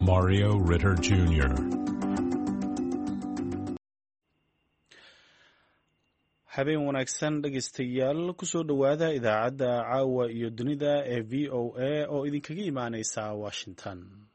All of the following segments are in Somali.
Mario Ritter Jr. habeen wanaagsan dhegaystayaal kusoo dhowaada idaacadda caawa iyo dunida ee v o a oo idinkaga imaaneysa Washington.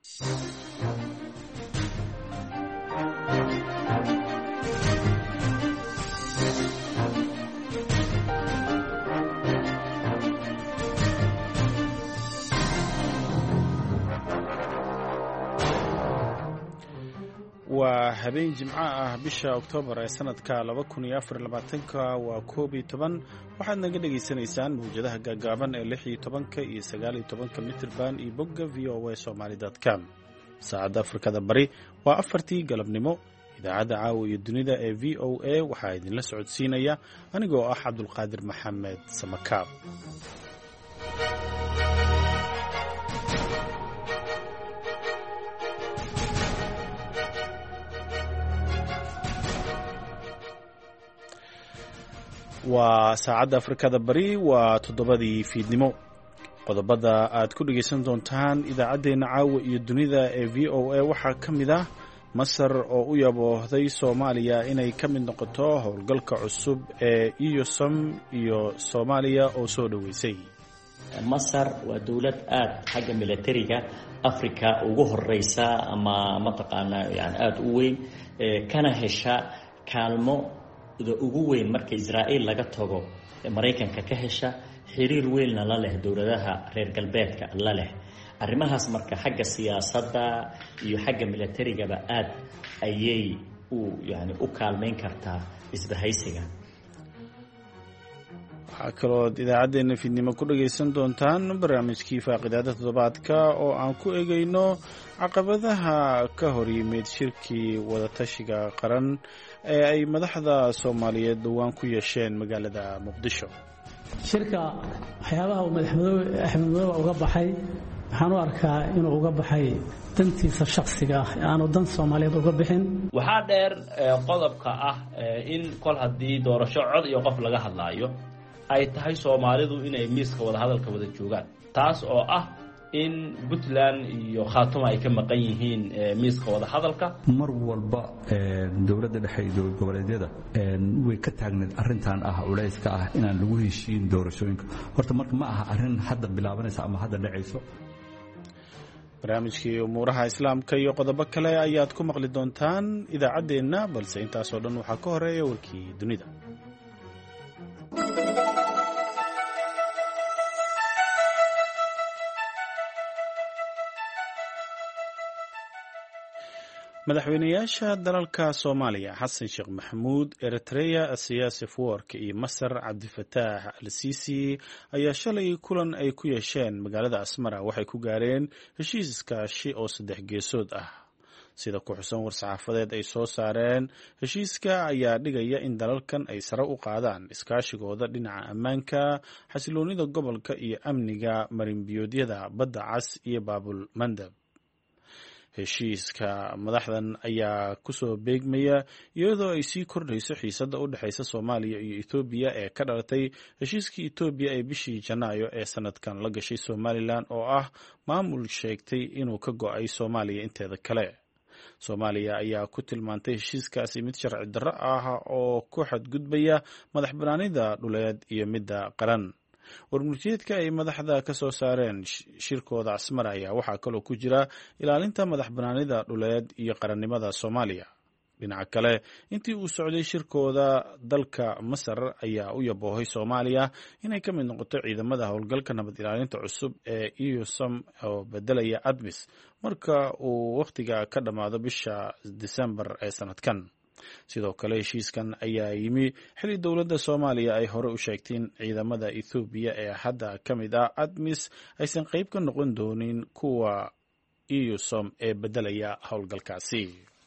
waa habeen jimco ah bisha Oktoobar ee sanadka 2024 waa 11 waxaad naga dhageysanaysaan mawjadaha gaagaaban ee 16 iyo 19 mitirban iyo bogga voasomali.com. saacadda Afrikada Bari waa 4tii galabnimo. idaacadda caawa iyo dunida ee v o a waxaa idinla socodsiinaya anigoo ah Cabdulqaadir Maxamed Samakaab. waa saacadda Afrikada Bari waa 7:00 fiidnimo. qodobada aad ku dhageysan doontaan idaacadeena caawa iyo dunida ee v o a waxaa ka mid ah Masar oo u yaboohday Soomaaliya inay ka mid noqoto howlgalka cusub ee EUSOM iyo Soomaaliya oo soo dhaweysay. Masar waa dawlad aad xagga militariga Afrika ugu horeysa ama mataqaana aad u weyn kana hesha kaalmo ugu weyn marka Israa'iil laga tago Mareykanka ka hesha xiriir weyn la leh dawladaha reer galbeedka la leh arrimahaas marka xagga siyaasadda iyo xagga militariga ba aad ayay u kaalmeyn kartaa isbahaysiga. waxaa kaloo idaacadeena fiidnimo ku dhageysan doontaan barnaamijkii faaqidaada toddobaadka oo aan ku eegayno caqabadaha ka hor yimid shirkii wadatashiga qaran ee ay madaxda Soomaaliyeed dhawaan ku yeesheen magaalada Muqdisho. shirka waxyaabaha uu madaxweyne Axmed Madow uga baxay waxaan u arkaa inuu uga baxay dantiisa shakhsiga ah aanu dan Soomaaliyeed uga bixin. waxaa dheer qodobka ah in kol hadii doorasho cod iyo qof laga hadlaayo ay tahay Soomaalidu inay miiska wada hadalka wada joogaan, taas oo ah in Puntland iyo Khaatuma ay ka maqan yihiin miiska wada hadalka. mar walba dawladda dhexe iyo goboleedyada way ka taagneed arintan ah culayska ah inaan lagu heshiin doorashooyinka. horta marka ma aha arin hadda bilaabanaysa ama hadda dhacayso. barnaamijkii umuuraha islaamka iyo qodobo kale ayaad ku maqli doontaan idaacadeena, balse intaas oo dhan waxaa ka horeeya warkii dunida. madaxweynayaasha dalalka Soomaaliya Xasan Sheekh Maxamuud, Eritrea Siyaasi Afwerki iyo Masar Cabdifataax al-Siisi ayaa shalay kulan ay ku yeesheen magaalada Asmara waxay ku gaareen heshiis iskaashi oo 3 geesood ah. sida ku xusan war-saxaafadeed ay soo saareen, heshiiska ayaa dhigaya in dalalkan ay sare u qaadaan iskaashigooda dhinaca ammaanka, xasiloonida gobolka iyo amniga marinbiyoodyada badda cas iyo baabul mandab. heshiiska madaxdan ayaa kusoo beegmaya iyadoo ay sii kordhayso xiisadda u dhexaysa Soomaaliya iyo Ethiopia ee ka dhalatay heshiiskii Ethiopia ee bishii Janaayo ee sanadkan la gashay Somaliland oo ah maamul sheegtay inuu ka go'ay Soomaaliya inteeda kale. Soomaaliya ayaa ku tilmaantay heshiiskaasi mid sharci darro ah oo ku xadgudbaya madaxbannaanida dhuleed iyo midda qaran. warmurtiyeedka ay madaxda ka soo saareen shirkooda Asmara ayaa waxaa kaloo ku jira ilaalinta madaxbannaanida dhuleed iyo qarannimada Soomaaliya. dhinaca kale, intii uu socday shirkooda, dalka Masar ayaa u yaboohay Soomaaliya inay ka mid noqoto ciidamada howlgalka nabad ilaalinta cusub ee EUSOM oo bedelaya ADMIS marka uu waqtiga ka dhamaado bisha December ee sanadkan. sidoo kale heshiiskan ayaa yimi xilli dowladda Soomaaliya ay hore u sheegtay in ciidamada Ethiopia ee hadda ka mid ah ADMIS aysan qayb ka noqon doonin kuwa EUSOM ee bedelaya howlgalkaasi.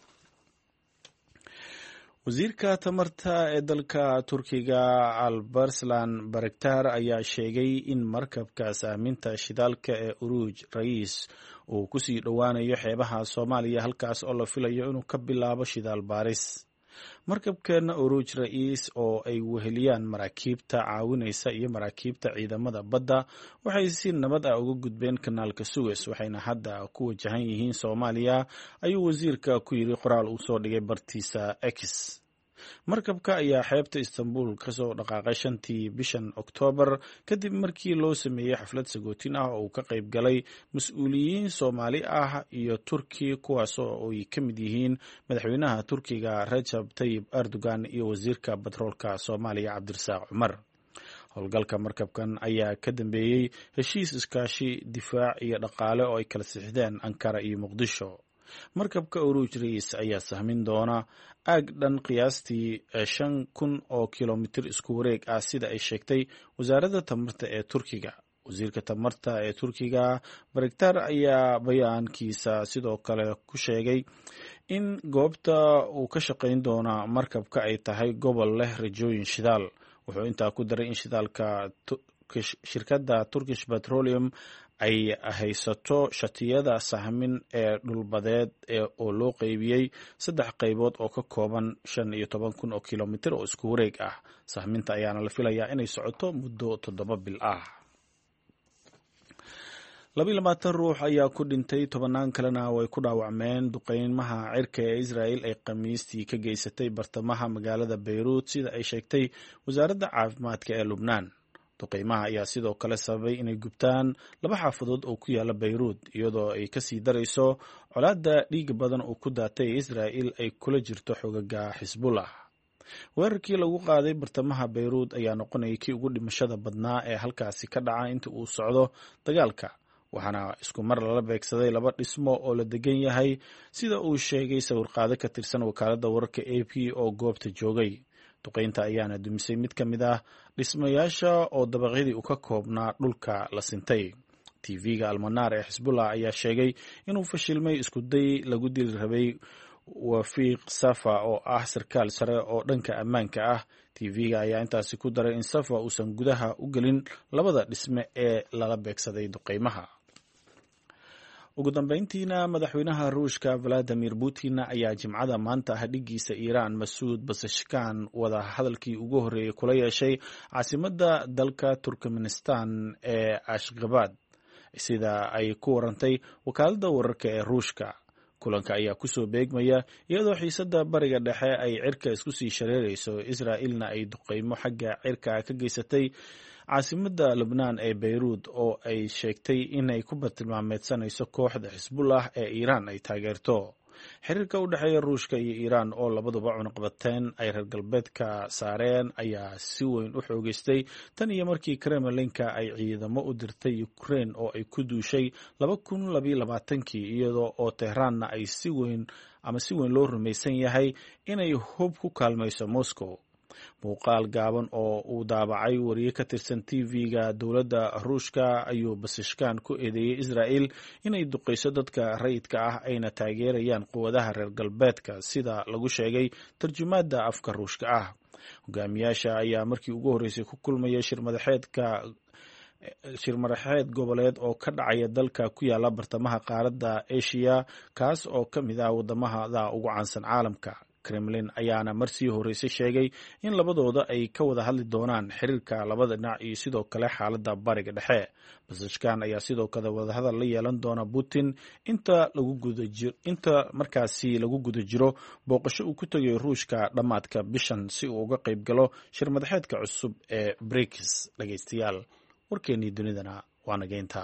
wasiirka tamarta ee dalka Turkiga Alparslan Bayraktar ayaa sheegay in markabka saaminta shidaalka ee Uruj Rais uu kusii dhowaanayo xeebaha Soomaaliya halkaas oo la filayo inuu ka bilaabo shidaal baaris. markabkeena oruj ra-iis oo ay weheliyaan maraakiibta caawinaysa iyo maraakiibta ciidamada badda waxay si nabad ah uga gudbeen kanaalka Suez waxayna hadda ku wajahan yihiin Soomaaliya ayuu wasiirka ku yiri qoraal uu soo dhigay bartiisa X. markabka ayaa xeebta Istanbul ka soo dhaqaaqay 5tii bishan Oktoobar kadib markii loo sameeyay xaflad sagootin ah oo uu ka qayb galay mas'uuliyiin Soomaali ah iyo Turki kuwaas oo ay ka mid yihiin madaxweynaha Turkiga Recep Tayyip Erdogan iyo wasiirka batroolka Soomaaliya Cabdirasaaq Cumar. howlgalka markabkan ayaa ka dambeeyay heshiis iskaashi difaac iyo dhaqaale oo ay kala sixdeen Ankara iyo Muqdisho. markabka Oruj Reis ayaa sahmin doona aag dhan qiyaastii 5,000 oo kilomitir isku wareeg ah sida ay sheegtay wasaaradda tamarta ee Turkiga. wasiirka tamarta ee Turkiga Barektar ayaa bayaankiisa sidoo kale ku sheegay in goobta uu ka shaqayn doona markabka ay tahay gobol leh rajooyin shidaal. wuxuu intaa ku daray in shidaalka shirkadda Turkish Petroleum ay haysato shatiyada sahmin ee dhulbadeed oo loo qaybiyey 3 qaybood oo ka kooban 15,000 oo kilomitir oo isku wareeg ah. sahminta ayaana la filayaa inay socoto muddo 7 bil ah. 22 ruux ayaa ku dhintay 10 kalena way ku dhaawacmeen duqeymaha cirka ee Israel ay Khamiistii ka geysatay bartamaha magaalada Beirut sida ay sheegtay wasaaradda caafimaadka ee Lubnaan. duqeymaha ayaa sidoo kale sababay inay gubtaan 2 xaafadood oo ku yaala Beirut iyadoo ay ka sii darayso colaadda dhiig badan oo ku daatay Israel ay kula jirto xogaga Xisbullah. weerarkii lagu qaaday bartamaha Beirut ayaa noqonayay kii ugu dhimashada badnaa ee halkaasi ka dhaca inta uu socdo dagaalka, waxaana isku mar lala beegsaday 2 dhismo oo la degan yahay sida uu sheegay sawirqaade ka tirsan wakaaladda wararka AP oo goobta joogay. duqeynta ayaana dumisay mid ka mid ah dhismayaasha oo dabaqyadii u ka koobnaa dhulka la sintay. TV-ga Almanar ee Xisbullah ayaa sheegay inuu fashilmay isku day lagu dili rabay Wafiq Safa oo ah sarkaal sare oo dhanka ammaanka ah. TV-ga ayaa intaasi ku daray in Safa uusan gudaha u gelin 2 dhisme ee lala beegsaday duqeymaha. ugu dambeyntiina madaxweynaha Ruushka Vladimir Putin ayaa jimcada maanta dhigiisa Iiraan Masuud Pezeshkian wada hadalkii ugu horeeyay kula yeeshay caasimadda dalka Turkmenistan ee Ashgabat sida ay ku warantay wakaaladda wararka ee Ruushka. kulanka ayaa kusoo beegmaya iyadoo xiisadda bariga dhexe ay cirka isku sii shareerayso. Israa'iilna ay duqeymo xagga cirka ka geysatay caasimadda Lubnaan ee Beirut oo ay sheegtay inay ku bartilmaameedsanayso kooxda Xisbullah ee Iiraan ay taageerto. xiriirka u dhexeeya Ruushka iyo Iiraan oo labaduba cunaqabateen ay reer galbeedka saareen ayaa si weyn u xoogeystay tan iyo markii Kremlinka ay ciidamo u dirtay Ukraine oo ay ku duushay 2022 iyadoo oo Tehraanna ay si weyn loo rumaysan yahay inay hub ku kaalmayso Moscow. muuqaal gaaban oo uu daabacay wariye ka tirsan TV-ga dowladda Ruushka ayuu Pezeshkian ku eedeeyay Israel inay duqeyso dadka rayidka ah ayna taageerayaan quwadaha reer galbeedka sida lagu sheegay tarjumaadda afka Ruushka ah. hogaamiyaasha ayaa markii ugu horeysay ku kulmaya shir madaxeed goboleed oo ka dhacaya dalka ku yaala bartamaha qaaradda Asia kaas oo ka mid ah wadamada ugu caansan caalamka. Kremlin ayaana marsii horeysay sheegay in labadooda ay ka wada hadli doonaan xiriirka labada dhinac iyo sidoo kale xaaladda bariga dhexe. Pezeshkian ayaa sidoo kale wadahadal la yeelan doona Putin inta markaasi lagu guda jiro booqasho uu ku tagay Ruushka dhammaadka bishan si uu uga qayb galo shir madaxeedka cusub ee BRICS. dhageystayaal warkeenii dunidana waa nageynta.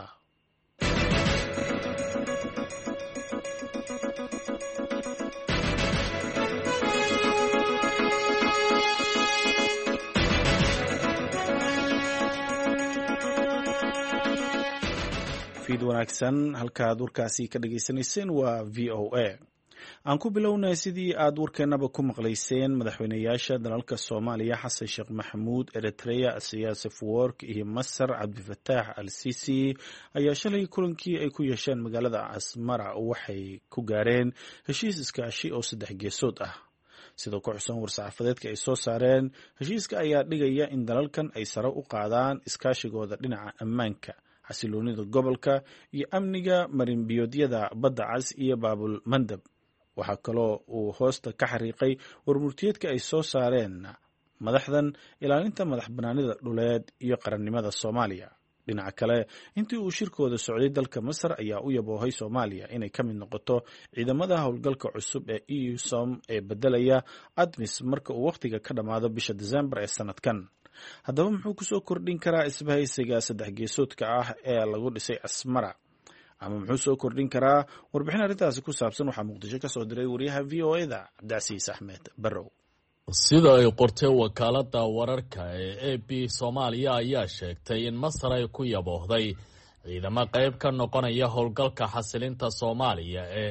fiid wanaagsan halkaad warkaasi ka dhageysanayseen waa VOA. aan ku bilownay sidii aad warkeenaba ku maqlayseen madaxweynayaasha dalalka Soomaaliya Xasan Sheekh Maxamuud, Eritrea Siyaasi Afwerki iyo Masar Cabdifataax al-Sisi ayaa shalay kulankii ay ku yeesheen magaalada Asmara waxay ku gaareen heshiis iskaashi oo 3 geesood ah. sidoo ku xusan war-saxaafadeedka ay soo saareen heshiiska ayaa dhigaya in dalalkan ay sare u qaadaan iskaashigooda dhinaca ammaanka, xasiloonida gobolka iyo amniga marinbiyoodyada badda cas iyo baabul mandab. waxaa kaloo uu hoosta ka xariiqay warmurtiyeedka ay soo saareen madaxdan ilaalinta madax banaanida dhuleed iyo qarannimada Soomaaliya. dhinaca kale intii uu shirkooda socday dalka Masar ayaa u yaboohay Soomaaliya inay ka mid noqoto ciidamada howlgalka cusub ee EUSOM ee bedelaya ADMIS marka uu waqtiga ka dhamaado bisha December ee sanadkan. haddaba muxuu kusoo kordhin karaa isbahaysiga saddex geesoodka ah ee lagu dhisay Asmara, ama muxuu soo kordhin karaa? warbixin arrintaasi ku saabsan waxaa Muqdisho ka soo diray wariyaha VOA-da Cabdicasiis Axmed Barrow. sida ay qortay wakaalada wararka ee AP Soomaaliya ayaa sheegtay in Masar ay ku yaboohday ciidamo qayb ka noqonaya howlgalka xasilinta Soomaaliya ee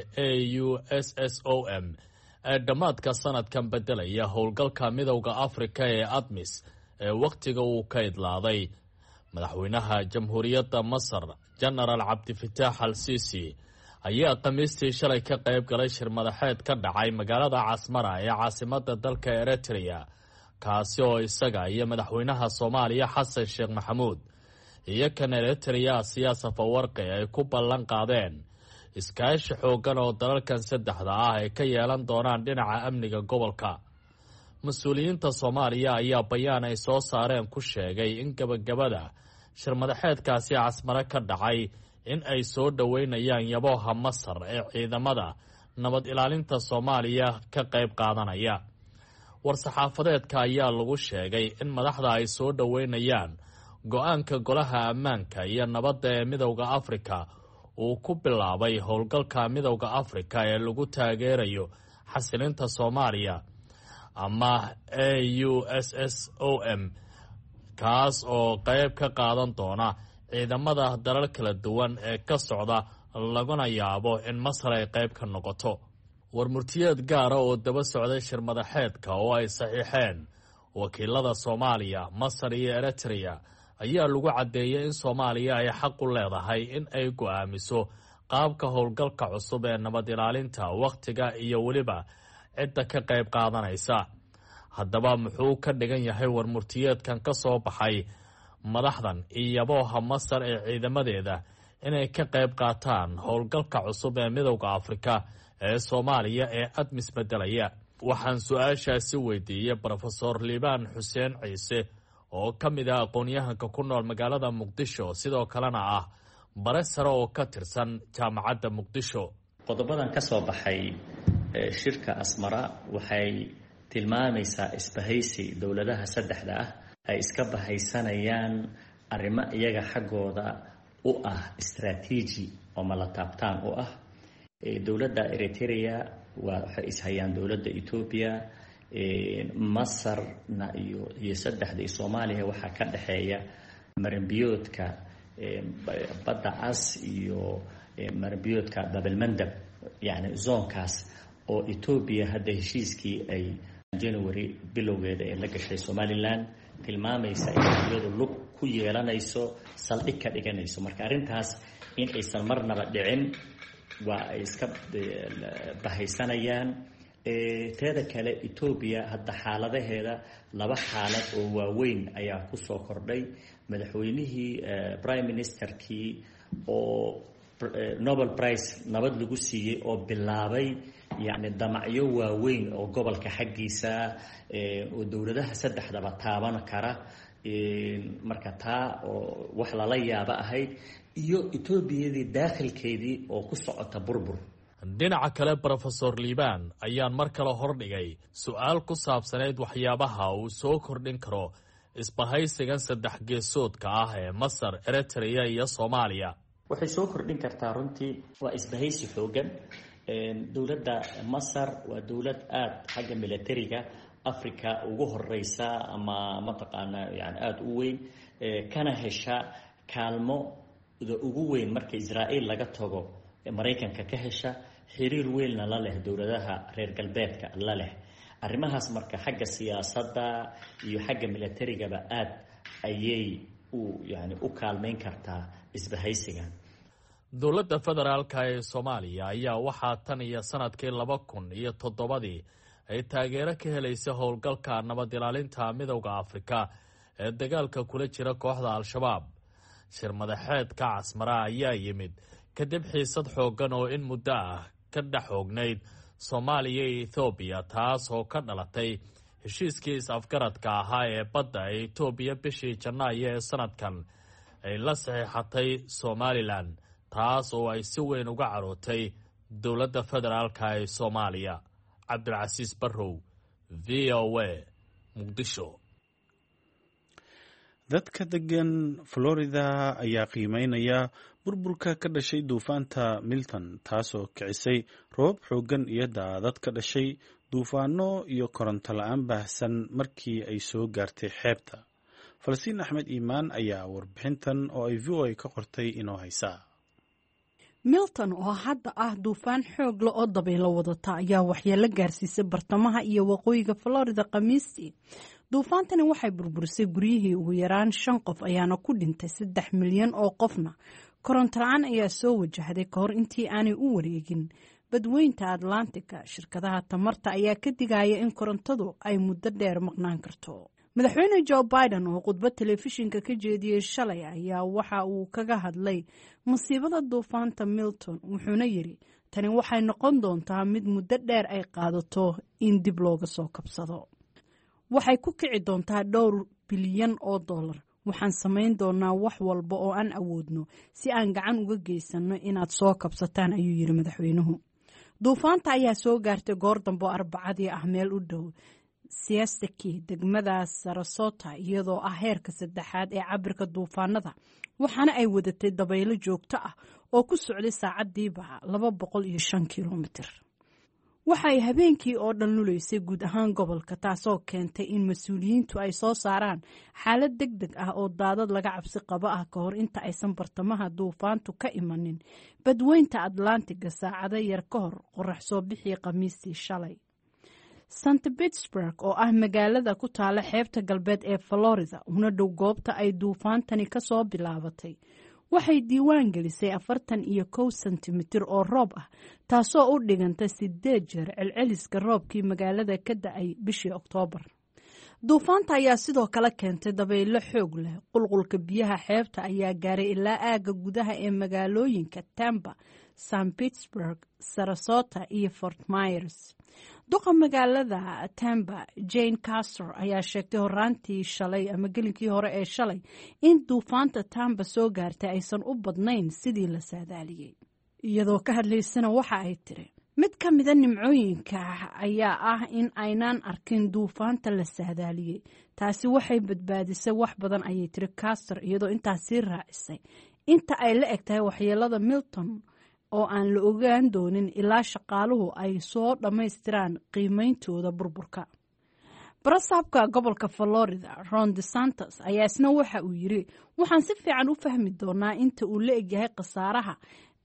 AUSSOM ee dhammaadka sanadkan bedelaya howlgalka midowda Afrika ee ADMIS ee waqtiga uu ka idlaaday. madaxweynaha jamhuuriyadda Masar General Cabdifitaax al-Sisi ayaa khamiistii shalay ka qayb galay shir madaxeed ka dhacay magaalada Asmara ee caasimadda dalka Eritrea, kaasi oo isaga iyo madaxweynaha Soomaaliya Xasan Sheekh Maxamuud iyo kan Eritrea Siyaas Afwerqi ay ku ballan qaadeen iskaashi xoogan oo dalalkan saddexda ah ay ka yeelan doonaan dhinaca amniga gobolka. mas-uuliyiinta Soomaaliya ayaa bayaan ay soo saareen ku sheegay in gabagabada shir madaxeedkaasi Asmara ka dhacay in ay soo dhaweynayaan yabooha Masar ee ciidamada nabad ilaalinta Soomaaliya ka qayb qaadanaya. war-saxaafadeedka ayaa lagu sheegay in madaxda ay soo dhaweynayaan go-aanka golaha ammaanka iyo nabadda ee midowda Afrika uu ku bilaabay howlgalka midowda Afrika ee lagu taageerayo xasilinta Soomaaliya ama AUSSOM, kaas oo qayb ka qaadan doona ciidamada dalal kala duwan ee ka socda, laguna yaabo in Masar ay qayb ka noqoto. warmurtiyeed gaara oo daba socday shir madaxeedka oo ay saxiixeen wakiilada Soomaaliya, Masar iyo Eritrea ayaa lagu caddeeyay in Soomaaliya ay xaq u leedahay in ay go'aamiso qaabka howlgalka cusub ee nabad ilaalinta waqtiga iyo weliba cidda ka qayb qaadanaysa. haddaba muxuu ka dhigan yahay warmurtiyeedkan ka soo baxay madaxdan iyo yabooha Masar ee ciidamadeeda inay ka qayb qaataan howlgalka cusub ee midowda Afrika ee Soomaaliya ee ADMIS bedelaya? waxaan su-aashaasi weydiiyey Professor Liibaan Xuseen Ciise oo ka mid ah aqoon-yahanka ku nool magaalada Muqdisho, sidoo kalena ah bare sare oo ka tirsan jaamacadda Muqdisho. qodobadan ka soo baxay shirka Asmara waxay tilmaamaysaa isbahaysi dowladaha saddexda ah ay iska bahaysanayaan arrimo iyaga xaggooda u ah istaraatiiji oo malataabtaan u ah. dowladda Eritrea waxay ishayaan dowladda Ethiopia, Masarna iyo saddexda Soomaaliya waxaa ka dhaxeeya maranbiyoodka badda Cas iyo maranbiyoodka Baabalmandab, yani zoonkaas oo Ethiopia hadda heshiiskii ay January bilowgeeda ee la gashay Somaliland tilmaamaysa in iyadu lug ku yeelanayso, saldhig ka dhiganayso. marka arrintaas in aysan marnaba dhicin waa ay iska bahaysanayaan. teeda kale Ethiopia hadda xaaladaheeda laba xaalad oo waaweyn ayaa ku soo kordhay. madaxweynihii prime ministerkii oo Nobel Prize nabad lagu siiyey oo bilaabay yani damacyo waaweyn oo gobolka xaggiisa oo dowladaha saddexdaba taaban kara. marka taa oo wax lala yaabo ahayd, iyo Etoobiyadii daakhilkeedii oo ku socota burbur. dhinaca kale Professor Liibaan ayaan mar kale hordhigay su-aal ku saabsaneyd waxyaabaha uu soo kordhin karo isbahaysigan saddex geesoodka ah ee Masar, Eritrea iyo Soomaaliya. waxay soo kordhin kartaa runtii waa isbahaysi xoogan. dowladda Masar waa dowlad aad xagga militariga Afrika ugu horeysa ama mataqaanaa yani aad u weyn, kana hesha kaalmoda ugu weyn marka Israa'iil laga tago Mareykanka ka hesha, xiriir weynna la leh dowladaha reer galbeedka la leh. arrimahaas marka xagga siyaasadda iyo xagga militarigaba aad ayay u kaalmeyn kartaa isbahaysigan. dowladda federaalka ee Soomaaliya ayaa waxaa tan iyo sanadkii 2007 ay taageero ka helaysay howlgalka nabad ilaalinta midowda Afrika ee dagaalka kula jira kooxda Al-Shabaab. shir madaxeedka Asmara ayaa yimid kadib xiisad xoogan oo in muddo ah ka dhex xoognayd soomaaliya iyo ethoobiya taas oo ka dhalatay heshiiskii is-afgaradka ahaa ee badda ee etoobiya bishii janaayo ee sanadkan ay la saxiixatay somalilan taas oo ay si weyn uga carootay dowladda federaalka ee soomaaliya. cabdilcasiis barrow, v o a, muqdisho. dadka degan Florida ayaa qiimeynaya burburka ka dhashay duufaanta Milton taasoo kicisay roob xooggan iyo daadad ka dhashay duufaano iyo koronto la'aan baahsan markii ay soo gaartay xeebta. Falsiin Axmed Iimaan ayaa warbixintan oo ay VOA ka qortay inoo haysaa. Milton oo hadda ah duufaan xoog leh oo dabaylo wadata ayaa waxyeello gaarsiisay bartamaha iyo waqooyiga Florida Khamiistii. duufaantani waxay burburisay guryihii ugu yaraan 5 qof ayaana ku dhintay 3 milyan oo qofna. koronto la'aan ayaa soo wajahday ka hor intii aanay u wareegin badweynta Atlantika. shirkadaha tamarta ayaa ka digaya in korontadu ay muddo dheer maqnaan karto. madaxweyne Joe Biden oo khudbad telefishinka ka jeediyay shalay ayaa waxa uu kaga hadlay musiibada duufaanta Milton wuxuuna yiri tani waxay noqon doontaa mid muddo dheer ay qaadato in dib looga soo kabsado. waxay ku kici doontaa $2 bilyan oo dollar. waxaan samayn doonaa wax walba oo aan awoodno si aan gacan uga geysano inaad soo kabsataan ayuu yiri madaxweynuhu. duufaanta ayaa soo gaartay goor dambe Arbacadii ah meel u dhow Siestaki degmada Sarasota iyadoo ah heerka 3 ee cabirka duufaanada waxaana ay wadatay dabaylo joogto ah oo ku socday saacadiiba 205 kilomitir. waxay habeenkii oo dhan luleysay guud ahaan gobolka taasoo keentay in mas'uuliyiintu ay soo saaraan xaalad degdeg ah oo daadad laga cabsi qabo ah ka hor inta aysan bartamaha duufaantu ka imanin badweynta Atlantika saacado yar ka hor qorax soo bixii Khamiistii shalay. St. Petersburg oo ah magaalada ku taala xeebta galbeed ee Florida una dhow goobta ay duufaantani ka soo bilaabatay waxay diiwaan gelisay 41 sentimitir oo roob ah taasoo u dhiganta 8 jeer celceliska roobkii magaalada ka da'ay bishii Oktoobar. duufaanta ayaa sidoo kale keentay dabaylo xoog leh. qulqulka biyaha xeebta ayaa gaaray ilaa aaga gudaha ee magaalooyinka Tampa, St. Petersburg, Sarasota iyo Fort Myers. duqa magaalada Tampa Jane Castor ayaa sheegtay horaantii shalay ama gelinkii hore ee shalay in duufaanta Tampa soo gaartay aysan u badnayn sidii la saadaaliyay. iyadoo ka hadlaysana waxa ay tiri mid ka mid ah nimcooyinka ayaa ah in aynaan arkin duufaanta la saadaaliyay. taasi waxay badbaadisay wax badan ayay tiri Castor iyadoo intaas sii raacisay inta ay la egtahay waxyeelada Milton oo aan la ogaan doonin ilaa shaqaaluhu ay soo dhammaystiraan qiimeyntooda burburka. barasaabka gobolka Florida Ron DeSantis ayaa isna waxa uu yiri waxaan si fiican u fahmi doonaa inta uu la egyahay khasaaraha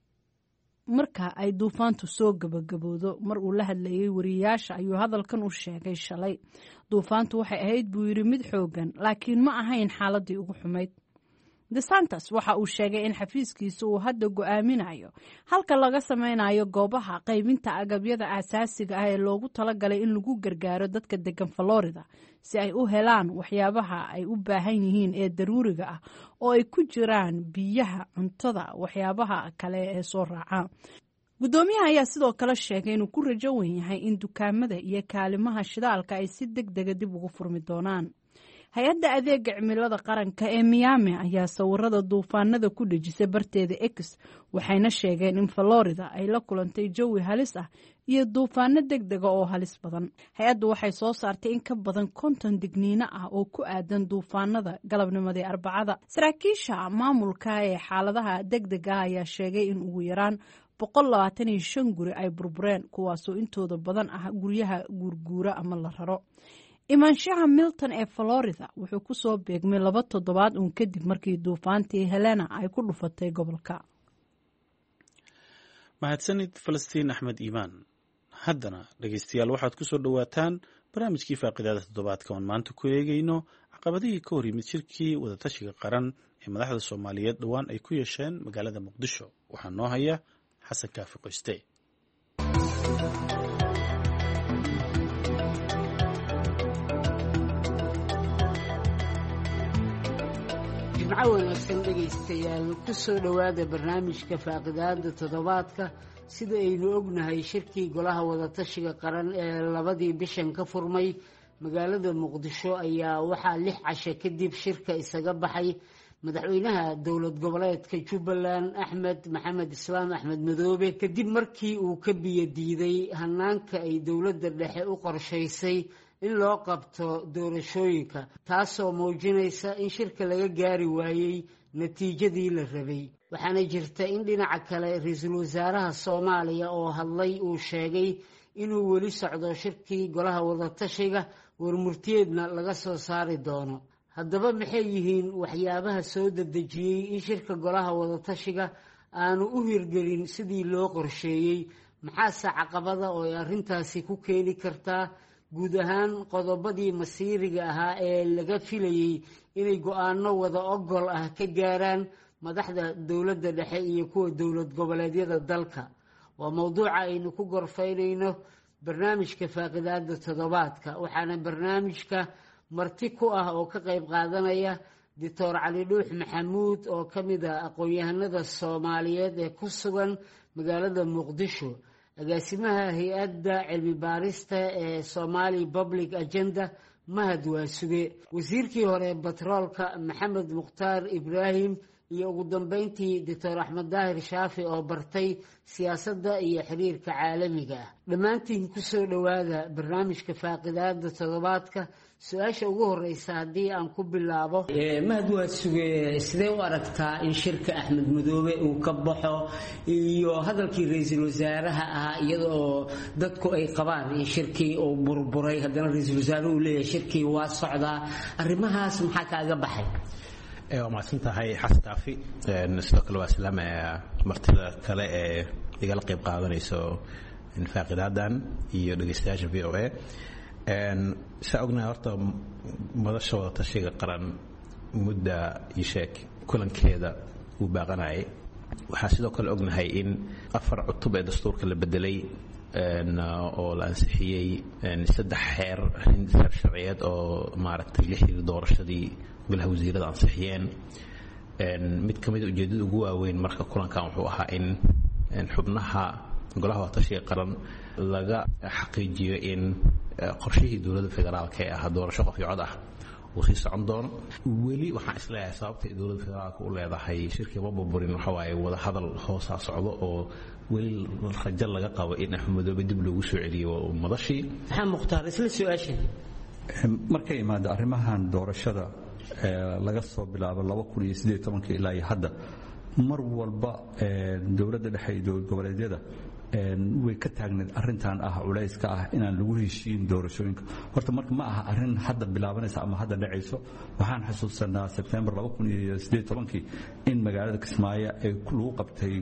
marka ay duufaantu soo gabagaboodo. mar uu la hadlayay wariyaasha ayuu hadalkan u sheegay shalay. duufaantu waxay ahayd buu yiri mid xoogan laakiin ma ahayn xaaladii ugu xumayd. DeSantis waxa uu sheegay in xafiiskiisu uu hadda go'aaminayo halka laga sameynayo goobaha qaybinta agabyada aasaasiga ah ee loogu talagalay in lagu gargaaro dadka degan Florida si ay u helaan waxyaabaha ay u baahan yihiin ee daruuriga ah oo ay ku jiraan biyaha, cuntada, waxyaabaha kale ee soo raaca. gudoomiyaha ayaa sidoo kale sheegay inuu ku rajo weyn yahay in dukaamada iyo kaalimaha shidaalka ay si degdeg dib ugu furmi doonaan. hay-adda adeega cimilada qaranka ee Miami ayaa sawirada duufaanada ku dhejisay barteeda X waxayna sheegeen in Florida ay la kulantay jawi halis ah iyo duufaano degdeg oo halis badan. hay-addu waxay soo saartay in ka badan 50 digniino ah oo ku aadan duufaanada galabnimadii Arbacada. saraakiisha maamulka ee xaaladaha degdega ayaa sheegay in ugu yaraan 125 guri ay burbureen kuwaasoo intooda badan ah guryaha guurguura ama la raro. imaanshaha Milton ee Florida wuxuu ku soo beegmay 2 toddobaad uun kadib markii duufaantii Helena ay ku dhufatay gobolka. mahadsanid Falsiin Axmed Iimaan. haddana dhageystayaal waxaad ku soo dhawaataan barnaamijkii faaqidaada toddobaadka oo maanta ku eegayno caqabadihii ka hor yimid shirkii wadatashiga qaran ee madaxda Soomaaliyeed dhawaan ay ku yeesheen magaalada Muqdisho. waxaa noo haya Xasan Kaafi Qoyste. wanaagsan dhegaystayaal ku soo dhawaada barnaamijka faaqidaada toddobaadka sida aynu ognahay shirkii golaha wadatashiga qaran ee 2 bishan ka furmay magaalada muqdisho ayaa waxaa 6 casho kadib shirka isaga baxay madaxweynaha dowlad goboleedka Jubbaland Axmed Maxamed Islaam Axmed Madoobe kadib markii uu ka biyo diiday hanaanka ay dowladda dhexe u qorshaysay in loo qabto doorashooyinka taasoo muujinaysa in shirka laga gaari waayay natiijadii la rabay waxaana jirta in dhinaca kale ra'iisul wasaaraha Soomaaliya oo hadlay uu sheegay inuu weli socdo shirkii golaha wadatashiga warmurtiyeedna laga soo saari doono haddaba maxay yihiin waxyaabaha soo dedejiyay in shirka golaha wadatashiga aanu u hirgelin sidii loo qorsheeyay maxaase caqabada oo ay arrintaasi ku keeni kartaa guud ahaan qodobadii masiiriga ahaa ee laga filayay inay go'aano wada ogol ah ka gaaraan madaxda dowladda dhexe iyo kuwa dowlad goboleedyada dalka waa mowduuca aynu ku gorfaynayno barnaamijka faaqidaada toddobaadka waxaana barnaamijka marti ku ah oo ka qayb qaadanaya Dr. Cali Dhuux Maxamuud oo ka mid ah aqoon-yahanada Soomaaliyeed ee ku sugan magaalada Muqdisho agaasimaha hay'adda cilmi baarista ee Somali Public Agenda Mahad Waasuge wasiirkii hore batroolka Maxamed Mukhtaar Ibraahim iyo ugu dambeyntii Dr. Axmed Daahir Shaafi oo bartay siyaasadda iyo xiriirka caalamiga ah dhammaantiin ku soo dhawaada barnaamijka faaqidaada toddobaadka su-aasha ugu horeysa haddii aan ku bilaabo Mahad Waasuge sidee u aragtaa in shirka Axmed Madoobe uu ka baxo iyo hadalkii ra'iisul wasaaraha ah iyadoo dadku ay qabaan in shirkii uu burburay haddana ra'iisul wasaaruhu uu leeyahay shirkii waa socdaa arrimahaas maxaa kaaga baxay waa mahadsantahay xasan kaafi sidoo kale waa salaamaya martida kale ee igala qayb qaadanayso faaqiidaadan iyo dhageystayaasha VOA saa ognahay horta madasha wadatashiga qaran mudda iyo sheek kulankeeda uu baaqanayay waxaa sidoo kale ognahay in 4 cutub ee dastuurka la bedelay oo la ansixiyay 3 xeer sharciyeed oo maaragtay la xiriir doorashadii golaha wasiirada ansixiyeen mid ka mid ujeedada ugu waaweyn marka kulankan wuxuu ahaa in xubnaha golaha wadatashiga qaran laga xaqiijiyo in qorshihii dowladda federaalka ee ah doorasho qof iyo cod ah uu sii socon doono weli waxaan isleeyahay sababta ay dowladda federaalka u leedahay shirkii ma burburin waxa waaye wada hadal hoosaa socdo oo weli rajo laga qabo in Axmed Madoobe dib loogu soo celiyo madashii maxamed Mukhtaar isla su'aashan markay imaado arrimahan doorashada laga soo bilaabo 2018 ilaa hadda mar walba dowladda dhexe iyo goboleedyada way ka taagneed arrintan ah culayska ah inaan lagu heshiin doorashooyinka horta marka ma aha arrin hadda bilaabanaysa ama hadda dhacayso waxaan xasuusanaa September 2018 in magaalada Kismaayo ay lagu qabtay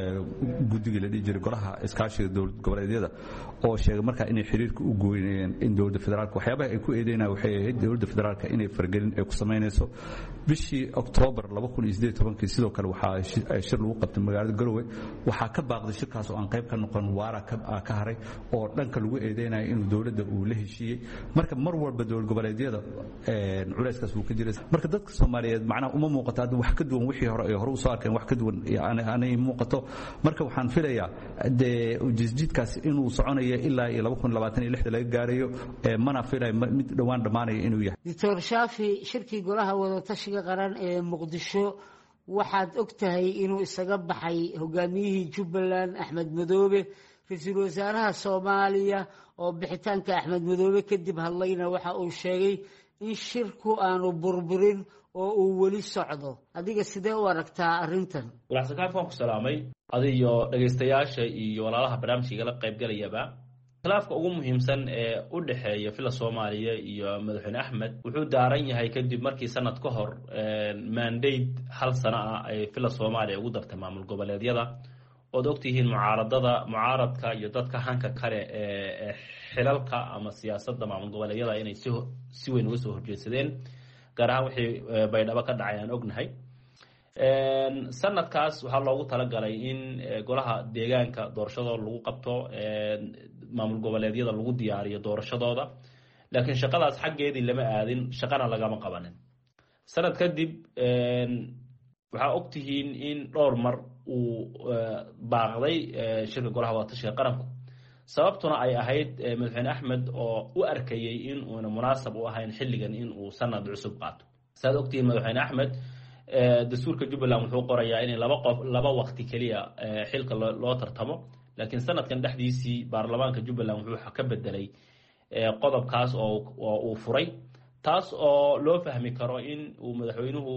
guddiga la dhigay golaha iskaashiga dowlad goboleedyada oo sheegay marka inay xiriirka u gooyeen in dowladda federaalka waxyaabaha ay ku eedeynaa waxay ahayd dowladda federaalka inay fargelin ay ku sameynayso bishii October 2018 sidoo kale waxaa shir lagu qabtay magaalada Garowe waxaa ka baaqday shirkaas oo aan qayb noqon waara ka haray oo dhanka lagu eedeynay inuu dowladda uu la heshiiyay marka mar walba dowlad goboleedyada culayskaas uu ka jiray marka dadka Soomaaliyeed macnaha uma muuqato hadda wax ka duwan wixii hore ay hore u soo arkeen wax ka duwan aanay muuqato marka waxaan filayaa jisjidkaas inuu soconayo ilaa 2026 laga gaarayo mana filayo mid dhawaan dhamaanaya inuu yahay Dr. Shaafi shirkii golaha wadatashiga qaran ee Muqdisho waxaad ogtahay inuu isaga baxay hogaamiyihii Jubbaland Axmed Madoobe ra'iisul wasaaraha Soomaaliya oo bixitaanka Axmed Madoobe kadib hadlayna waxa uu sheegay in shirku aanu burburin oo uu weli socdo adiga sidee u aragtaa arrintan walaal sakaafan ku salaamay adiyo dhageystayaasha iyo walaalaha barnaamijka la qayb galayaba khilaafka ugu muhiimsan ee u dhaxeeya fila Soomaaliya iyo madaxweyne Axmed wuxuu daaran yahay kadib markii sanad ka hor mandate hal sano ah ay fila Soomaaliya ugu dartay maamul goboleedyada oo ogtihiin mucaaradka iyo dadka hanka kale ee xilalka ama siyaasadda maamul goboleedyada inay si weyn uga soo horjeedsadeen gaar ahaan wixii baydhabo ka dhacay aan ognahay sanadkaas waxaa loogu talagalay in golaha deegaanka doorashadooda lagu qabto maamul goboleedyada lagu diyaariyo doorashadooda laakiin shaqadaas xaggeedii lama aadin shaqana lagama qabanin sanad kadib waxaa ogtihiin in dhowr mar uu baaqday shirka golaha wadatashiga qaranku sababtuna ay ahayd madaxweyne axmed oo u arkayay in uuna munaasab u ahayn xilligan in uu sanad cusub qaato saad ogtihiin madaxweyne axmed dastuurka jubbaland wuxuu qorayaa in laba waqti keliya xilka loo tartamo laakiin sanadkan dhexdiisii baarlamaanka jubbaland wuxuu ka bedelay qodobkaas oo uu furay taas oo loo fahmi karo in uu madaxweynuhu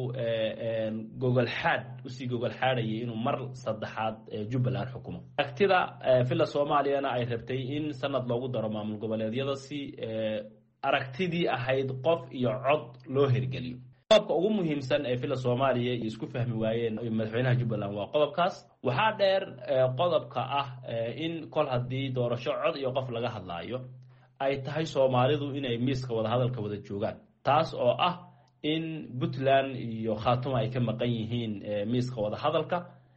usii gogol xaadhayay inuu mar saddexaad jubbaland xukumo aragtida villa soomaaliyana ay rabtay in sanad loogu daro maamul goboleedyada si aragtidii ahayd qof iyo cod loo hirgeliyo qodobka ugu muhiimsan ee villa soomaaliya iyo isku fahmi waayeen madaxweynaha jubbaland waa qodobkaas waxaa dheer qodobka ah in kol haddii doorasho cod iyo qof laga hadlaayo ay tahay soomaalidu inay miiska wadahadalka wada joogaan taas oo ah in puntland iyo khaatuma ay ka maqan yihiin miiska wadahadalka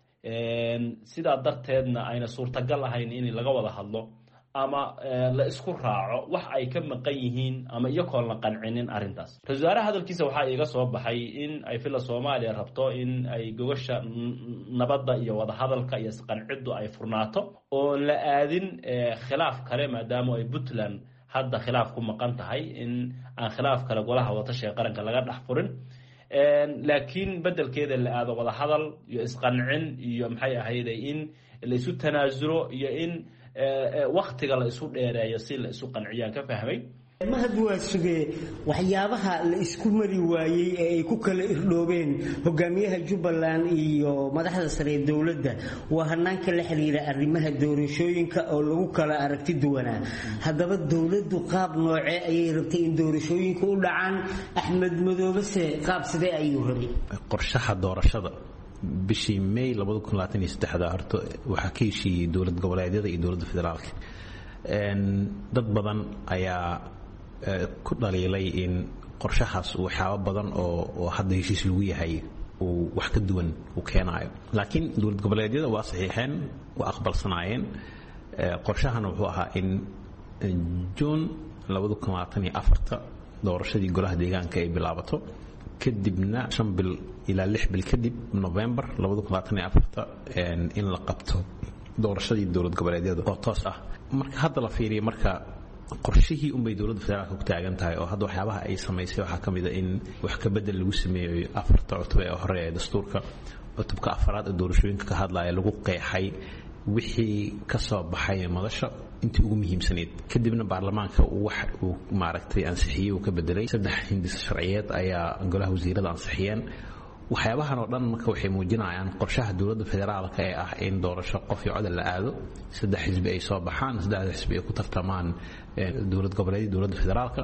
sidaa darteedna ayna suurtagal ahayn in laga wada hadlo ama la isku raaco wax ay ka maqan yihiin ama iyagoon la qancinin arrintaas ra-iisul wasaaraha hadalkiisa waxaa iiga soo baxay in ay villa soomaaliya rabto in ay gogasha nabadda iyo wadahadalka iyo isqanciddu ay furnaato oon la aadin khilaaf kale maadaama ay puntland hadda khilaaf ku maqan tahay in aan khilaaf kale golaha wadatashiga qaranka laga dhex furin laakiin bedelkeeda la aado wadahadal iyo isqancin iyo maxay ahayd in la isu tanaasulo iyo in waktiga la isu dheereeyo si la isu qanciyaan ka fahmay mahad waa sugee waxyaabaha la isku mari waayey ee ay ku kala irdhoobeen hogaamiyaha jubbaland iyo madaxda sare ee dowladda waa hanaanka la xiriira arrimaha doorashooyinka oo lagu kala aragti duwanaa haddaba dowladdu qaab noocee ayay rabtay in doorashooyinka u dhacaan axmed madoobese qaab sidee ayuu rabay qorshaha doorashada bishii May 2023 horta waxa ka heshiiyay dowlad goboleedyada iyo dowladda federaalka dad badan ayaa ku dhaliilay in qorshahaas waxyaabo badan oo hadda heshiis lagu yahay uu wax ka duwan u keenayo laakiin dowlad goboleedyada waa saxiixeen waa aqbalsanaayeen qorshahana wuxuu ahaa in June 2024 doorashadii golaha deegaanka ay bilaabato kadibna 5 bil ilaa 6 bil kadib November 2024 in la qabto doorashadii dowlad goboleedyada oo toos ah marka hadda la fiiriyo marka qorshihii bay dowladda federaalka ku taagan tahay oo hadda waxyaabaha ay samaysay waxa kamid ah in wax ka bedel lagu sameeyo afarta cutub ee hore ee dastuurka cutubka afraad ee doorashooyinka ka hadlaya lagu qeexay wixii ka soo baxay madasha intii ugu muhiimsaneed kadibna baarlamaanka wax uu maaragtay ansixiyay uu ka bedelay saddex hindis sharciyeed ayaa golaha wasiirada ansixiyeen waxyaabahan oo dhan marka waxay muujinayaan qorshaha dowladda federaalka ee ah in doorasho qof iyo cod la aado saddex xisbi ay soo baxaan saddex xisbi ay ku tartamaan dowlad goboleedyada dowladda federaalka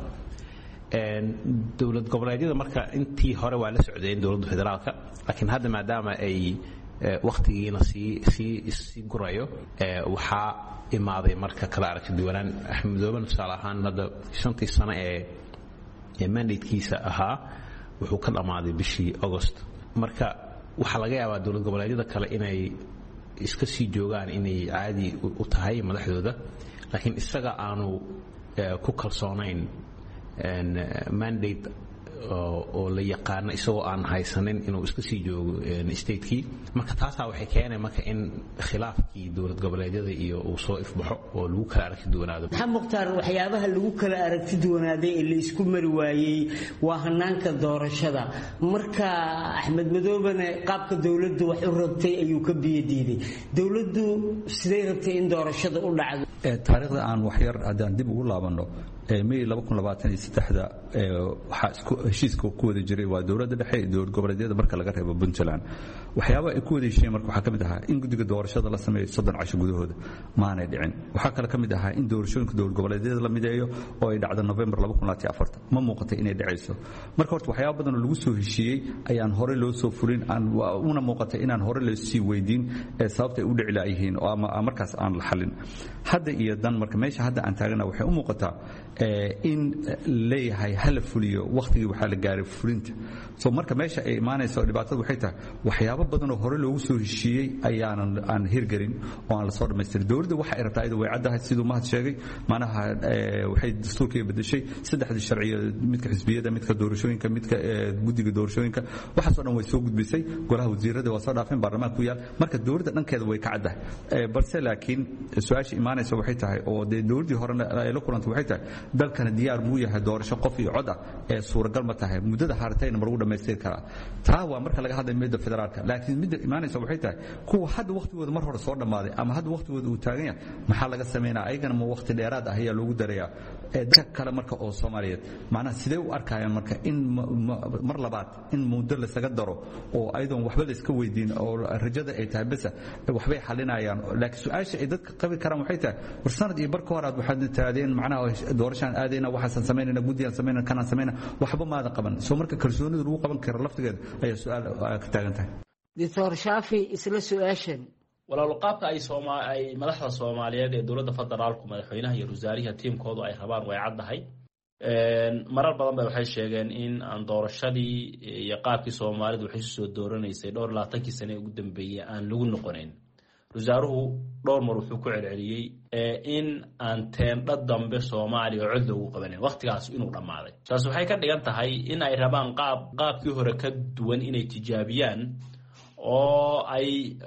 dowlad goboleedyada marka intii hore waa la socdeen dowladda federaalka laakiin hadda maadaama ay waqtigiina si gurayo waxaa imaaday marka kala aragti duwanaan axmed madoobe tusaale ahaan hadda 5 sano ee mandatekiisa ahaa wuxuu ka dhamaaday bishii August marka waxa laga yaabaa dowlad goboleedyada kale inay iska sii joogaan inay caadi u tahay madaxdooda laakiin isaga aanu ku kalsoonayn mandate oo la yaqaan isagoo aan haysanin inuu iska sii joogo state-kii marka taasa waxay keenay marka in khilaafkii dowlad goboleedyada iyo uu soo ifbaxo oo lagu kala aragti duwanaado maxamed mukhtaar waxyaabaha lagu kala aragti duwanaaday ee la isku mari waayey waa hanaanka doorashada marka axmed madoobena qaabka dowladdu wax u rabtay ayuu ka biyadiiday dowladdu sidee rabtay in doorashada u dhacdo taariikhda aan wax yar hadaan dib ugu laabano May 2023 waxa isku heshiiska ku wada jiray waa dowladda dhexe iyo dowlad goboleedyada marka laga reebo Puntland waxyaabaha ay ku wada heshiiyeen marka waxa kamid ahaa in guddiga doorashada la sameeyo 30 casho gudahooda maanay dhicin waxa kale kamid ahaa in doorashooyinka dowlad goboleedyada la mideeyo oo ay dhacdo November 2024 ma muuqatay inay dhacayso marka horta waxyaabo badan oo lagu soo heshiiyey ayaan hore loo soo furin aan una muuqatay inaan hore loo sii weydiin sababta ay u dhici laayeen oo ama markaas aan la xalin hadda iyo dan marka meesha hadda aan taagana waxay u muuqataa in leeyahay hal fuliyo waqtigii waxa la gaaray fulinta soo marka meesha ay imaanayso dhibaatada waxay tahay waxyaabo waxyaabo badan oo hore loogu soo heshiiyey aan hirgelin oo aan la soo dhamaystirin dowladda waxa ay rabtaa iyadu way caddahay siduu mahad sheegay macnaha waxay dastuurkii bedeshay saddexdii sharciya midka xisbiyada midka doorashooyinka midka guddiga doorashooyinka waxaasoo dhan way soo gudbisay golaha wasiirada waa soo dhaafeen baarlamaanka ku yaal marka dowladda dhankeeda way ka caddahay balse laakiin su-aasha imaanaysa waxay tahay oo dee dowladdii horena ay la kulantay waxay tahay dalkana diyaar muu yahay doorasho qof iyo cod ah ee suuragal ma tahay muddada haartayna ma lagu dhammaystiri karaa taa waa marka laga hadlay midda federaalka laakiin midda imaanaysa waxay tahay kuwa hadda waqtigooda mar hore soo dhammaaday ama hadda waqtigooda uu taagan yahay maxaa laga samaynaa ayagana ma waqti dheeraad ah ayaa loogu darayaa dadka kale marka oo Soomaaliyeed macnaha sidee u arkayaan marka in mar labaad in muddo la saga daro oo aydoon waxba la iska weydiin oo rajada ay tahay bas waxbay xalinayaan laakiin su'aasha ay dadka qabi karaan waxay tahay war sanad iyo barka hore waxaad taadeen macnaha doorashaan aadayna waxaan sameynayna guddiyan sameynayna kana sameynayna waxba ma ada qaban soo marka kalsoonida lagu qaban karo laftigeeda ayaa su'aal ka taagan tahay Dr. Shaafi isla su'aashan walaal qaabka ay madaxda Soomaaliyeed ee dawladda federaalku madaxweynaha iyo wasaariyaha tiimkoodu ay rabaan way caddahay marar badan bay waxay sheegeen in aan doorashadii iyo qaabkii Soomaalidu waxay soo dooranaysay dhowr 20 sano ugu dambeeyay aan lagu noqonayn wasaaruhu dhowr mar wuxuu ku celceliyay in aan teendha dambe Soomaaliya cod lagu qabanin waqtigaas inuu dhamaaday taas waxay ka dhigan tahay in ay rabaan qaabkii hore ka duwan inay tijaabiyaan oo ay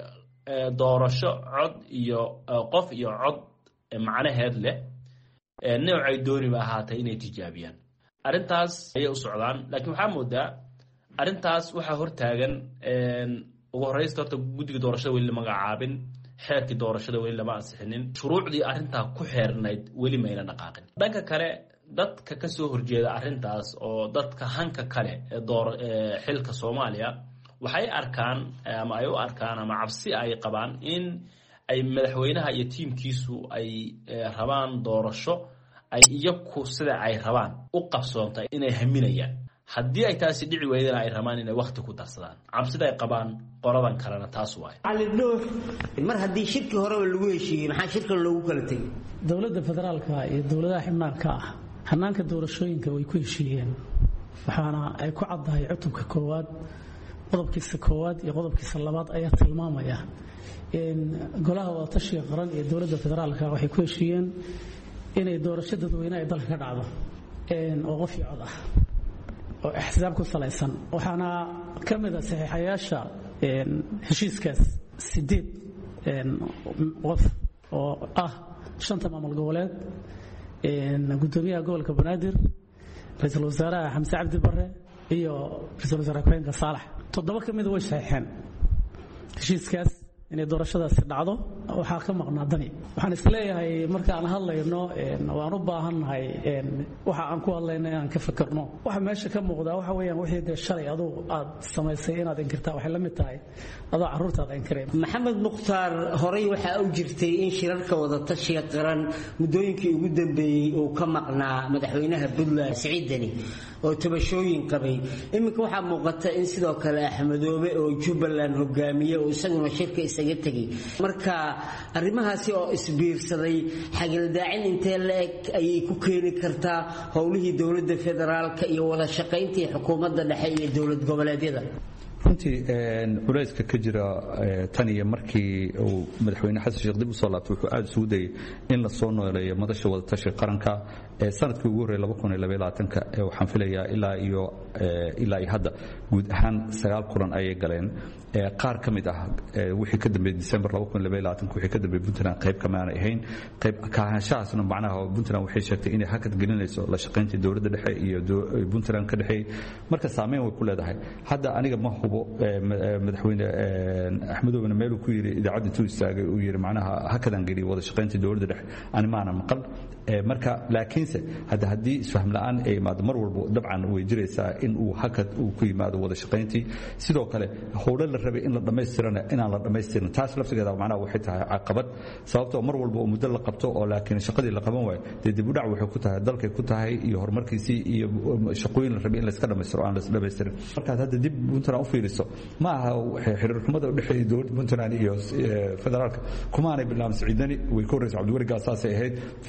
doorasho cod iyo qof iyo cod macnaheed leh noocay dooni ba ahaatay inay tijaabiyaan arintaas ay u socdaan laakiin waxa moodaa arintaas waxa hortaagan ugu horeysta horta guddiga doorashada weli lama magacaabin xeerkii doorashada weli lama ansixinin shuruucdii arintaa ku xeernayd weli mayna dhaqaaqin dhanka kale dadka ka soo horjeeda arintaas oo dadka hanka kale ee xilka Soomaaliya waxay arkaan ama ay u arkaan ama cabsi ay qabaan in ay madaxweynaha iyo tiimkiisu ay rabaan doorasho ay iyagu sida ay rabaan u qabsoontay inay haminayaan haddii ay taasi dhici weydana ay rabaan inay waqti ku darsadaan cabsida ay qabaan qoladan kalena taas waay Ali Nuur mar haddii shirki hore lagu heshiiyay maxaa shirkan loogu kala tagay dawladda federaalka iyo dawladaha xubnaanka ah hanaanka doorashooyinka way ku heshiiyeen waxaana ay ku caddahay cutubka koowaad qodobkiisa koowaad iyo qodobkiisa labaad ayaa tilmaamaya in golaha wadatashiga qaran iyo dawladda federaalka waxay ku heshiiyeen inay doorasho dadweyne ay dalka ka dhacdo oo qof iyo cod ah oo ixtisaab ku salaysan waxaana ka mid ah saxiixayaasha heshiiskaas 8 qof oo ah 5 maamul goboleed gudoomiyaha gobolka Banaadir ra'iisul wasaaraha Xamse Cabdi Barre iyo ra'iisul wasaaraha Keenka Saalax 7 ka mid way saxiixeen heshiiskaas inay doorashadaasi dhacdo waxa ka maqnaa dani waxaan isleeyahay marka aan hadlayno waan u baahanahay waxa aan ku hadlayno aan ka fikirno waxa meesha ka muuqda waxa weeyaan wixii shalay aad samaysay inaad inkirtaa waxay la mid tahay adoo caruurtaada inkiray Maxamed Mukhtaar horay waxa uu jirtay in shirarka wada tashiga qaran muddooyinkii ugu dambeeyay uu ka maqnaa madaxweynaha Puntland Siciid Deni oo tabashooyin qabay iminka waxa muuqata in sidoo kale Axmedoobe oo Jubbaland hogaamiye oo isaguna shirka isaga tagay marka arrimahaasi oo isbiirsaday xagildaacin intee leeg ayay ku keeni kartaa howlihii dawladda federaalka iyo wada shaqayntii xukuumadda dhexe iyo dawlad goboleedyada runtii culayska ka jira tan iyo markii uu madaxweyne xasan sheekh dib u soo laabtay wuxuu aad isugu dayay in la soo nooleeyo madasha wada tashi qaranka sanadkii ugu horreeyay 2022 waxaan filayaa ilaa iyo hadda guud ahaan 9 kulan ayay galeen qaar ka mid ah wixii ka dambeeyay December 2022 wixii ka dambeeyay Puntland qayb kama aanay ahayn qayb ka ahaanshahaasna macnaha Puntland waxay sheegtay inay hakad gelinayso la shaqaynta dawladda dhexe iyo Puntland ka dhaxay marka saameyn way ku leedahay hadda aniga ma hubo madaxweyne Axmedoobe meel uu ku yiri idaacadda tuu istaagay uu yiri macnaha hakadan geliyo wada shaqaynta dawladda dhexe ani maana maqal marka laakiinse haddii isfaham la'aan ay imaado mar walba dabcan way jiraysaa in uu hakad uu ku yimaado wada shaqayntii sidoo kale howlo la rabay in la dhameystirana inaan la dhameystirin taas laftigeeda macnaha waxay tahay caqabad sababtoo mar walba oo muddo la qabto oo laakiin shaqadii la qaban waayo dib u dhac waxay ku tahay dalkay ku tahay iyo horumarkiisii iyo shaqooyin la rabay in la iska dhameystiro aan la dhameystirin marka hadda dib Puntland u fiiriso ma aha xiriir xumada u dhaxeeyay dawladda Puntland iyo federaalka kumaanay bilaabin Siciid Deni way ku horeysay Cabdiweli Gaasaas ahayd farol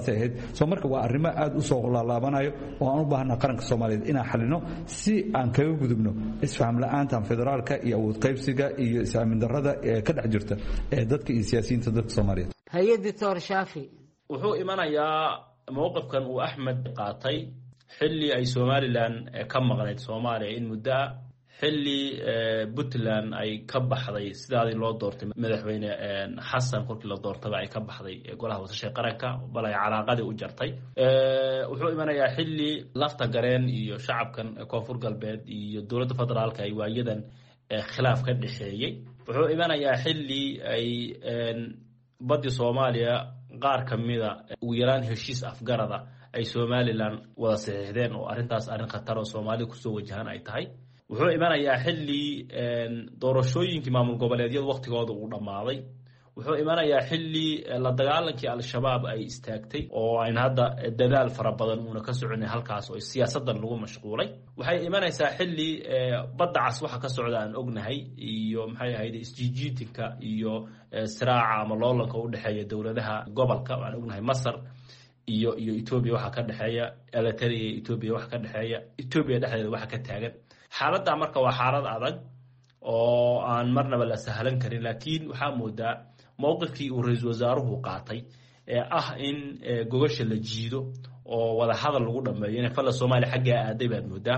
saasay ahayd soo marka waa arrimo aad u soo laalaabanayo oo aan u baahnaa qaranka Soomaaliyeed inaan xalino si aan kaga gudubno isfaham la'aanta federaalka iyo awood qaybsiga iyo isaamin darrada ee ka dhex jirta ee dadka iyo siyaasiyiinta dadka Soomaaliyeed. hay-adda Dr. Shaafi wuxuu imanayaa mowqifkan uu Axmed qaatay xilli ay Somaliland ka maqnayd Soomaaliya in muddo xilli Puntland ay ka baxday sidaadii loo doortay madaxweyne Xasan kolkii la doortay ay ka baxday golaha wadashaqeynta qaranka bal ay calaaqadii u jartay wuxuu imanayaa xilli lafta gareen iyo shacabkan koonfur galbeed iyo dowladda federaalka ay waayadan khilaaf ka dhaxeeyay wuxuu imanayaa xilli ay badda Soomaaliya qaar kamida ugu yaraan heshiis afgarada ay Somaliland wada saxiixdeen oo arintaas arin khatar oo Soomaaliya ku soo wajahan ay tahay wuxuu imanayaa xilli doorashooyinkii maamul goboleedyada waqtigooda uu dhamaaday wuxuu imanayaa xilli la dagaalankii al-shabaab ay istaagtay oo ayna hadda dadaal fara badan uuna ka soconay halkaas oo siyaasadan lagu mashquulay waxay imanaysaa xilli badda cas waxa ka socda aan ognahay iyo maxay ahayd isjiijiidinka iyo siraaca ama loolanka u dhaxeeya dowladaha gobolka aan ognahay Masar iyo Ethiopia waxa ka dhaxeeya Eritrea iyo Ethiopia waxa ka dhaxeeya Ethiopia dhexdeeda waxa ka taagan xaaladda marka waa xaalad adag oo aan marnaba la sahlan karin laakiin waxa moodaa mowqifkii uu ra'iisul wasaaruhu qaatay ee in gogosha la jiido oo wada hadal lagu dhameeyo in fala Soomaaliya xagga aaday baad moodaa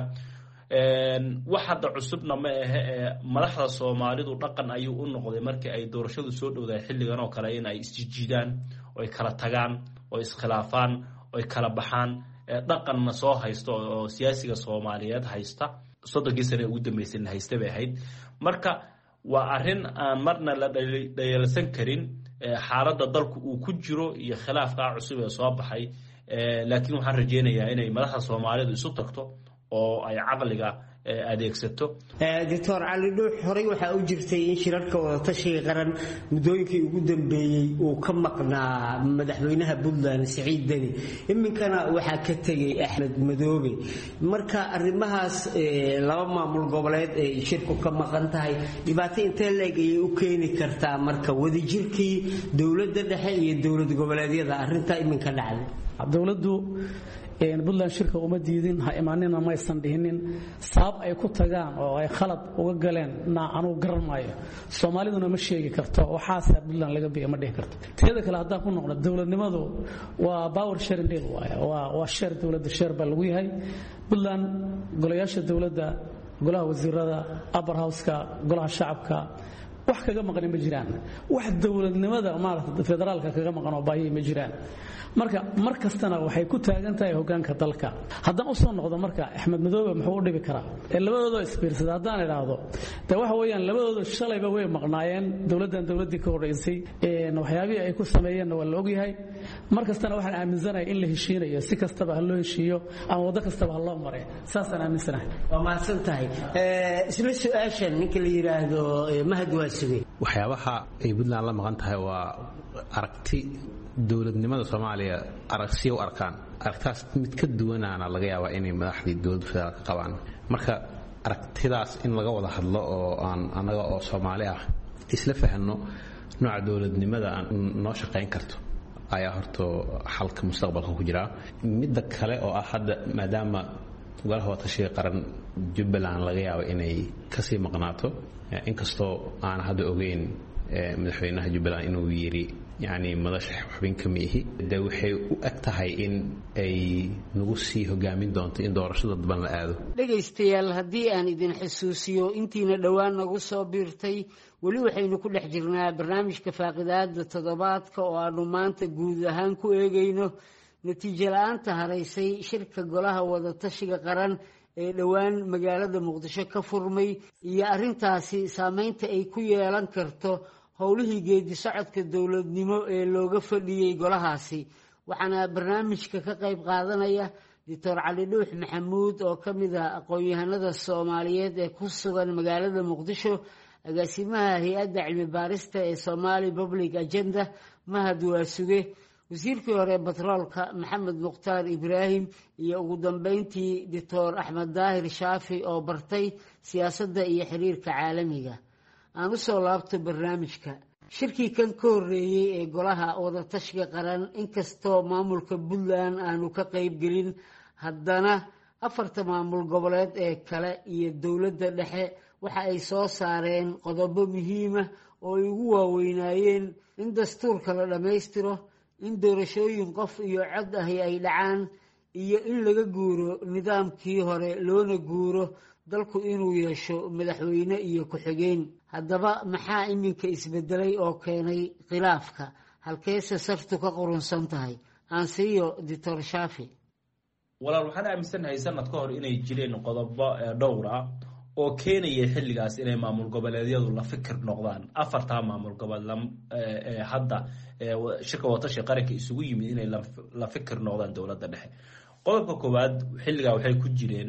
waxada cusubna ma aha madaxda Soomaalidu dhaqan ayuu u noqday markii ay doorashadu soo dhowday xilligan oo kale in ay isjiidaan oo ay kala tagaan oo iskhilaafaan oo ay kala baxaan dhaqanna soo haysto oo siyaasiga Soomaaliyeed haysta soddogii sano ugu dambeysay haysta bay ahayd marka waa arin aan marna la dhayalsan karin xaaladda dalku uu ku jiro iyo khilaafka cusub ee soo baxay laakiin waxaan rajeynayaa inay madaxda Soomaalidu isu tagto oo ay caqliga adeegsato. Dr. Cali Dhuux horey waxa uu jirtay in shirarka wada tashiga qaran muddooyinkii ugu dambeeyay uu ka maqnaa madaxweynaha Puntland Siciid Deni iminkana waxa ka tagay Axmed Madoobe marka arrimahaas laba maamul goboleed ee shirku ka maqan tahay dhibaato intee leeg ay u keeni kartaa marka wadajirkii dowladda dhexe iyo dowlad goboleedyada arrinta iminka dhacday. dowladdu Puntland shirka uma diidin ha imaanina ma aysan dhihinin sabab ay ku tagaan oo ay khalad uga galeen anu garanayo Soomaaliduna ma sheegi karto waxaas Puntland laga biyo ma dhihi karto teeda kale haddaan ku noqdo dowladnimadu waa power sharing deal waa share dowladda share baa lagu yahay Puntland golayaasha dowladda golaha wasiirada upper house-ka golaha shacabka wax kaga maqan ma jiraan wax dowladnimada maaragtay federaalka kaga maqan oo baahi ma jiraan marka markastana waxay ku taagan tahay hoggaanka dalka haddaan u soo noqdo marka Axmed Madoobe muxuu u dhibi karaa labadooda isbiirsada haddaan iraahdo de waxa weeyaan labadooda shalayba way maqnaayeen dowladii ka horeysay waxyaabihii ay ku sameeyeen waa la ogyahay markastana waxaan aaminsanahay in la heshiinayo si kastaba ha loo heshiiyo ama wada kastaba ha loo maray saasaan aaminsanahay. waa mahadsan tahay isla su'aashan ninka la yiraahdo Mahad Waasuge waxyaabaha ay Puntland la maqan tahay waa aragti dowladnimada Soomaaliya aragsiyo u arkaan aragtaas mid ka duwanaana laga yaabaa inay madaxdii dowladda federaalka qabaan marka aragtidaas in laga wada hadlo oo aan anaga oo Soomaali ah isla fahanno nooca dowladnimada aan noo shaqeyn karto ayaa horto xalka mustaqbalka ku jira midda kale oo ah hadda maadaama golaha wada tashiga qaran Jubbaland laga yaabo inay kasii maqnaato inkastoo aan hadda ogeyn madaxweynaha Jubbaland inuu yiri يعني مدشح xubin ka mihi de waxay u agtahay in ay nagu sii hogaamin doonto in doorashada dadban la aado. dhageystayaal haddii aan idin xusuusiyo intiina dhowaan nagu soo biirtay weli waxaynu ku dhex jirnaa barnaamijka faaqidaada toddobaadka oo aanu maanta guud ahaan ku eegayno natiijo la'aanta haraysay shirka golaha wada tashiga qaran ee dhowaan magaalada Muqdisho ka furmay iyo arrintaasi saameynta ay ku yeelan karto howlihii geedi socodka dowladnimo ee looga fadhiyay golahaasi waxaana barnaamijka ka qayb qaadanaya Dr. Cali Dhuux Maxamuud oo ka mid ah aqoon-yahanada Soomaaliyeed ee ku sugan magaalada Muqdisho agaasimaha hay'adda cilmi baarista ee Somali Public Agenda Mahad Waasuge wasiirkii hore batroolka Maxamed Mukhtaar Ibraahim iyo ugu dambeyntii Dr. Axmed Daahir Shaafi oo bartay siyaasadda iyo xiriirka caalamiga aan u soo laabto barnaamijka shirkii kan ka horreeyey ee golaha wadatashiga qaran inkastoo maamulka puntland aanu ka qayb gelin haddana 4 maamul goboleed ee kale iyo dowladda dhexe waxa ay soo saareen qodobo muhiima oo ay ugu waaweynaayeen in dastuurka la dhammaystiro in doorashooyin qof iyo cod ahi ay dhacaan iyo in laga guuro nidaamkii hore loona guuro dalku inuu yeesho madaxweyne iyo ku-xigeen haddaba maxaa iminka isbedelay oo keenay khilaafka halkeese sartu ka qurunsan tahay aansiiyo doctor Shaafi walaal waxaan aaminsanahay sanad ka hor inay jireen qodobo dhowr ah oo keenaya xilligaas inay maamul goboleedyadu la fikir noqdaan 4 maamul goboleed hadda shirka wadatasha qaranka isugu yimid inay la fikir noqdaan dowladda dhexe qodobka koowaad xilligaa waxay ku jireen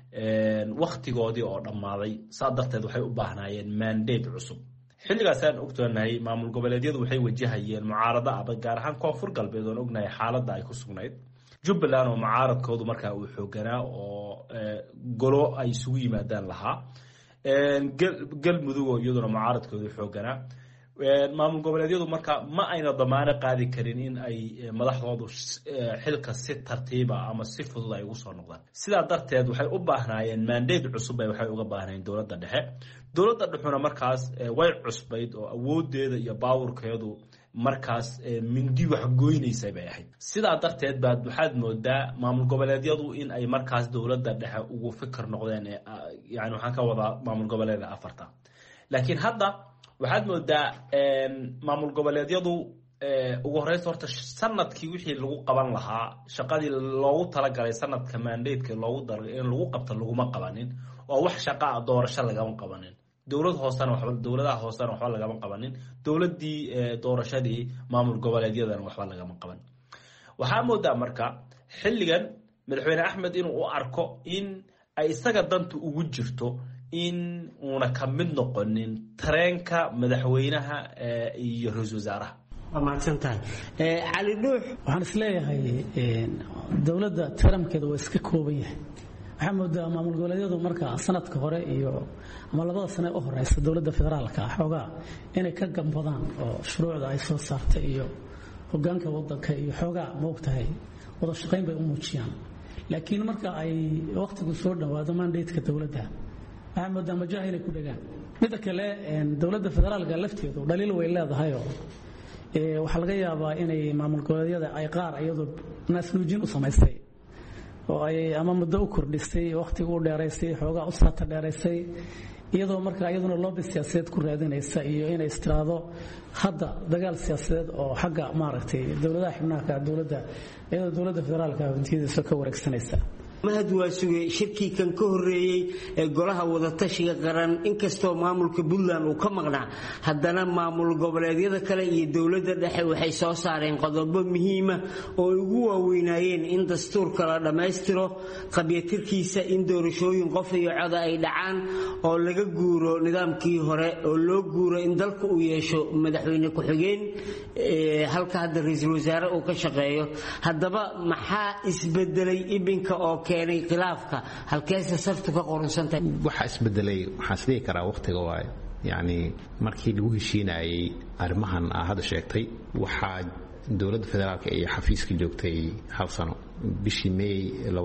waqtigoodii oo dhammaaday saa darteed waxay u baahnaayeen mandate cusub xilligaasaan ogtoonahay maamul goboleedyadu waxay wajahayeen mucaarado adag gaar ahaan koonfur galbeed oon ognahay xaaladda ay ku sugnayd jubbaland oo mucaaradkoodu markaa uu xooganaa oo golo ay isugu yimaadaan lahaa galmudug oo iyaduna mucaaradkoodu xooganaa maamul goboleedyadu marka ma ayna damaano qaadi karin in ay madaxdoodu xilka si tartiiba ama si fudud ay ugu soo noqdaan sidaa darteed waxay u baahnaayeen mandate cusub ay waxay uga baahnayeen dowladda dhexuna markaas way cusbayd oo awoodeeda iyo baawurkeedu markaas mindi wax goynaysay bay ahayd sidaa darteed baad waxaad moodaa maamul goboleedyadu in ay markaas dowladda dhexe ugu fikir noqdeen yani waxaan ka wadaa maamul goboleeda 4 laakiin hadda waxaad moodaa maamul goboleedyadu ugu horeysa horta sanadkii wixii lagu qaban lahaa shaqadii loogu talagalay sanadka mandate-ka loogu daray in lagu qabto laguma qabanin oo wax shaqa doorasho lagama qabanin dowladaha hoosena waxba lagama qabanin dowladii doorashadii maamul goboleedyadana waxba lagama qaban waxaa moodaa marka xilligan madaxweyne axmed inuu u arko in ay isaga dantu ugu jirto in uuna ka mid noqonin tareenka madaxweynaha iyo ra'iisul wasaaraha waa mahadsantahay cali dhuux waxaan isleeyahay dowladda taramkeeda waa iska kooban yahay waxaa moodaa maamul goboleedyadu marka sanadka hore iyo ama 2 sano u horeysa dowladda federaalka xoogaa inay ka gambadaan oo shuruucda ay soo saartay iyo hoggaanka waddanka iyo xoogaa moogtahay wada shaqayn bay u muujiyaan laakiin marka ay waqtigu soo dhawaado mandate-ka dowladda waxaa moodaa majaahil ay ku dhagaan midda kale dowladda federaalka lafteedu dhaliil way leedahay oo waxaa laga yaabaa inay maamul goboleedyada ay qaar iyadoo naasnuujin u samaysay oo ay ama muddo u kordhisay waqtiga u dheeraysay xoogaa u saata dheeraysay iyadoo marka iyaduna loobi siyaasadeed ku raadinaysa iyo inay istiraado hadda dagaal siyaasadeed oo xagga maaragtay dowladaha xubnaha dowladda iyadoo dowladda federaalka hantiyadiisa ka wareegsanaysa mahad waa sugay shirkii kan ka horreeyey ee golaha wadatashiga qaran inkastoo maamulka puntland uu ka maqnaa haddana maamul goboleedyada kale iyo dowladda dhexe waxay soo saareen qodobo muhiima oo ay ugu waaweynaayeen in dastuurka la dhammaystiro qabyatirkiisa in doorashooyin qof iyo coda ay dhacaan oo laga guuro nidaamkii hore oo loo guuro in dalku uu yeesho madaxweyne ku-xigeen halka hadda ra'iisul wasaare uu ka shaqeeyo haddaba maxaa isbedelay ibinka oo keenay khilaafka halkeese sartu ka qoransantahay waxa isbedelay waxaan isdhihi karaa waqtiga waaye yani markii lagu heshiinayay arrimahan hadda sheegtay waxaa dowladda federaalka iyo xafiiska joogtay 1 sano bishii May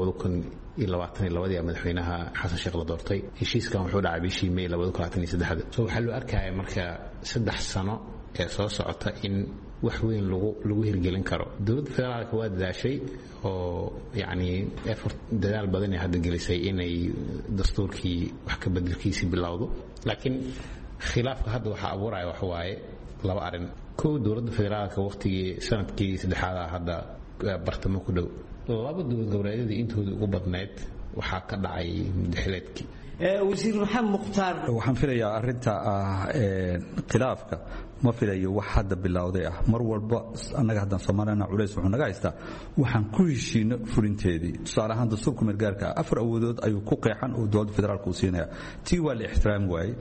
2022 madaxweynaha xasan sheekh la doortay heshiiskan wuxuu dhacay bishii May 2023 soo waxaa loo arkayay marka 3 sano ee soo socota in wax weyn lagu hirgelin karo dowladda federaalka waa dadaashay oo yani effort dadaal badan ay hadda gelisay inay dastuurkii wax ka bedelkiisa bilowdo laakiin khilaafka hadda waxa abuuraya wax waaye 2 arin dowladda federaalka waqtigii sanadkii 3aad hadda bartamo ku dhow 2 dowlad goboleedyada intooda ugu badneed waxaa ka dhacay madaxleedkii wasiir maxamed mukhtaar waxaan filayaa arinta khilaafka ma filayo wax hadda bilowday mar walba annaga haddaan Soomaaliya culays wuxuu naga haystaa waxaan ku heshiino fulinteedii tusaale ahaan dastuurka meelgaarka 4 awoodood ayuu ku qeexan oo dowladda federaalka u siinaya tii waa la ixtiraam waayay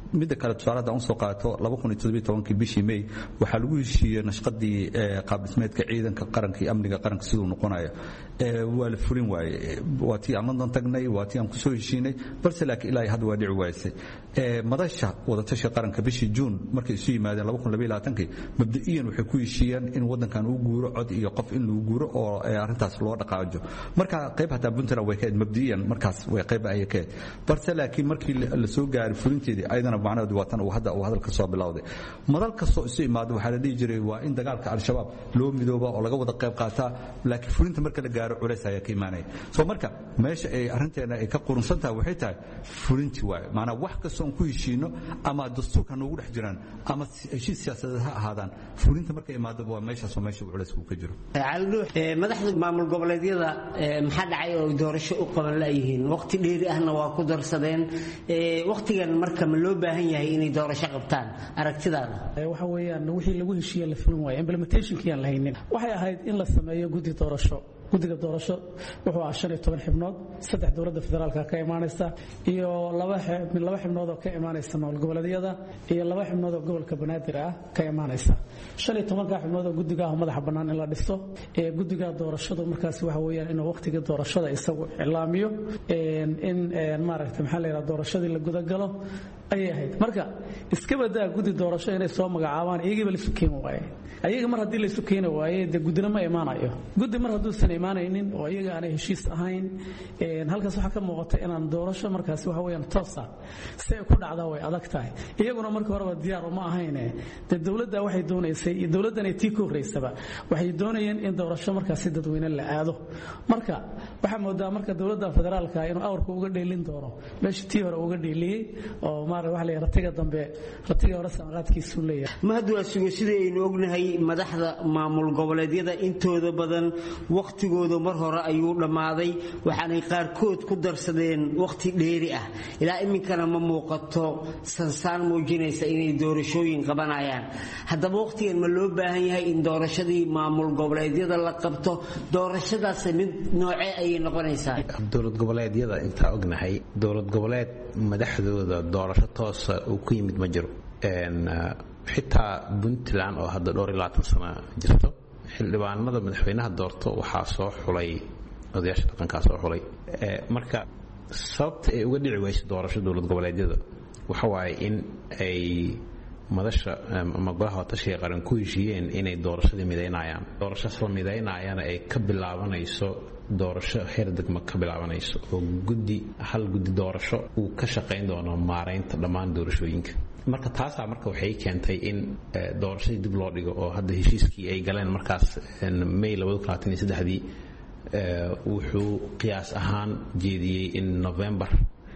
midda kale tusaale haddaan usoo qaato 2017 bishii May waxaa lagu heshiiyey nashqadii qaab dhismeedka ciidanka qaranka iyo amniga qaranka siduu noqonayo waa la fulin waaye waa tii aan London tagnay waa tii aan kusoo heshiinay balse laakiin ilaa hadda waa dhici waayay madasha wadatasha qaranka bishii June markay isu yimaadeen 2022 mabdaiyan waxay ku heshiiyeen in wadankan uu guuro cod iyo qof in lagu guuro oo arintaas loo dhaqaajo marka qayb hataa Puntland way ka mabdaiyan markaas way qayb ay ka balse laakiin markii la soo gaaray fulinteedii ayadana macnaheedu waa tan uu hadalka soo bilowday madal kastoo isu imaado waxaa la dhihi jiray waa in dagaalka al-shabaab loo midooba oo laga wada qayb qaataa laakiin fulinta marka la gaaro culays ayaa ka imaanaya soo marka meesha ay arinteena ay ka qurunsan tahay waxay tahay fulinti waay maana wax kastoo ku heshiino ama dastuurka noogu dhex jiraan ama heshiis siyaasadeed ha ahaadaan fulinta marka imaado waa meeshaas oo meesha culaysku ka jiro madaxda maamul goboleedyada maxaa dhacay oo doorasho u qaban laayihiin waqti dheeri ahna waa ku darsadeen waqtigan marka ma loo baahan yahay inay doorasho qabtaan aragtidaada waxa weeyaan wixii lagu heshiiyay la fulin waayo implementationkii aan lahaynin waxay ahayd in la sameeyo guddi doorasho guddiga doorasho wuxuu ahaa 15 xubnood 3 dowladda federaalka ka imaanaysa iyo 2 xubnood oo ka imaanaysa maamul goboleedyada iyo 2 xubnood oo gobolka Banaadir ah ka imaanaysa 15 xubnood oo guddiga madaxa bannaan in la dhisto guddiga doorashada markaas waxa weeyaan in waqtiga doorashada isagu ilaamiyo in maaragtay maxaa la yiraahdaa doorashadii la guda galo ayay ahayd marka iska badaa guddi doorasho inay soo magacaabaan iyagiiba la sukeen waaye ayaga mar haddii la isu keeni waaye dee guddina ma imaanayo guddi mar hadduusan imaanaynin oo iyaga aanay heshiis ahayn halkaas waxaa ka muuqata inaan doorasho markaasi waxa weeyaan toosa si ay ku dhacdaa way adag tahay iyaguna markii horeba diyaar uma ahayne dee dowladda waxay doonaysay iyo dowladdanay tii ku horreysaba waxay doonayeen in doorasho markaasi dadweyne la aado marka waxaa moodaa marka dowladda federaalka inuu awrka uga dheelin doono meesha tii hore uga dheeliyey oo waxa la ratiga dambe ratiga hore sanqaadkiisu leeyahay mahadwa sugo sidii aynu ognahay madaxda maamul goboleedyada intooda badan waqtigooda mar hore ayuu dhamaaday waxaanay qaarkood ku darsadeen waqti dheeri ah ilaa iminkana ma muuqato sansaan muujinaysa inay doorashooyin qabanayaan haddaba waqtigan ma loo baahan yahay in doorashadii maamul goboleedyada la qabto doorashadaas mid noocee ayay noqonaysaa dowlad goboleedyada inta ognahay dowlad goboleed madaxdooda doorasho toos uu ku yimid ma jiro xitaa Puntland oo hadda 20 sano jirto xildhibaanada madaxweynaha doorto waxaa soo xulay odayaasha dhaqanka soo xulay marka sababta ay uga dhici wayso doorasho dowlad goboleedyada waxa waaye in ay madasha ama golaha tashiga qaran ku heshiiyeen inay doorashada mideynayaan doorasho soo mideynayana ay ka bilaabanayso doorasho heer degmo ka bilaabanayso oo hal guddi doorasho uu ka shaqeyn doono maareynta dhammaan doorashooyinka marka taasa marka waxay keentay in doorashadii dib loo dhigo oo hadda heshiiskii ay galeen markaas May 2023 wuxuu qiyaas ahaan jeediyey in November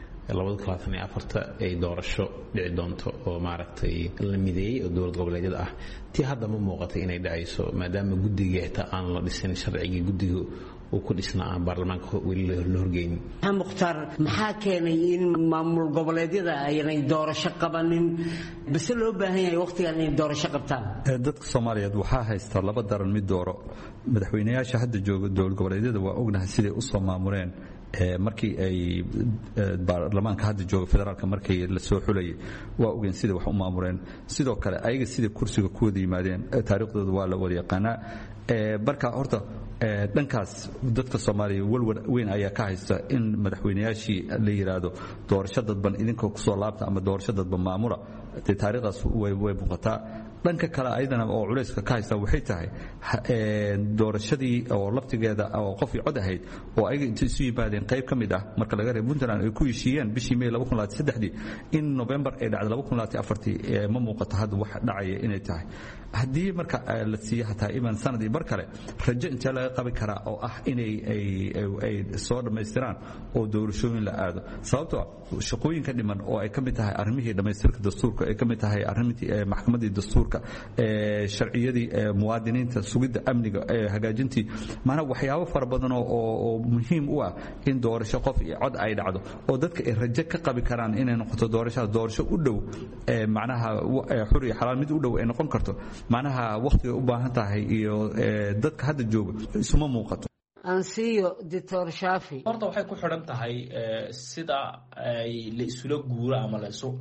2024 ay doorasho dhici doonto oo maaragtay la mideeyay oo dowlad goboleedyada ah tii hadda ma muuqato inay dhacayso maadaama guddigeeta aan la dhisin sharcigii guddiga uu ku dhisnaa aan baarlamaanka weli la horgeynin mukhtaar maxaa keenay in maamul goboleedyada aynay doorasho qabanin bas loo baahan yahay waqtigan inay doorasho qabtaan dadka Soomaaliyeed waxaa haysta laba daran mid dooro madaxweynayaasha hadda jooga dowlad goboleedyada waa ognahay siday u soo maamureen markii ay baarlamaanka hadda jooga federaalka markii la soo xulayay waa ogeen sida wax u maamureen sidoo kale ayaga sida kursiga ku wada yimaadeen taariikhdooda waa la wada yaqaanaa barka horta dhankaas dadka Soomaaliya walwal weyn ayaa ka haysta in madaxweynayaashii la yiraahdo doorasho dadban idinka ku soo laabta ama doorasho dadban maamula taariikhdaas way muuqataa dhanka kale ayadana oo culayska ka haysta waxay tahay doorashadii oo laftigeeda oo qof cod ahayd oo ay isu yimaadeen qayb kamid ah marka laga reebo Puntland ay ku heshiiyeen bishii May 2023 in November ay dhacday 2024 ma muuqato hadda wax dhacaya inay tahay haddii marka la siiyo hataa iman sanadii bar kale rajo inta laga qabi karaa oo ah inay ay soo dhameystiraan oo doorashooyin la aado sababtoo shaqooyinka dhiman oo ay kamid tahay arrimihii dhameystirka dastuurka ay kamid tahay arrimihii maxkamadii dastuurka sharciyadii muwaadiniinta sugidda amniga hagaajintii maana waxyaabo fara badan oo muhiim u ah in doorasho qof iyo cod ay dhacdo oo dadka ay rajo ka qabi karaan inay noqoto doorasho u dhow macnaha xur iyo xalaal mid u dhow ay noqon karto macnaha waqtiga u baahan tahay iyo dadka hadda jooga isuma muuqato ansiyo Dr. Shafi. horta waxay ku xidhan tahay sida ay la isula guuro ama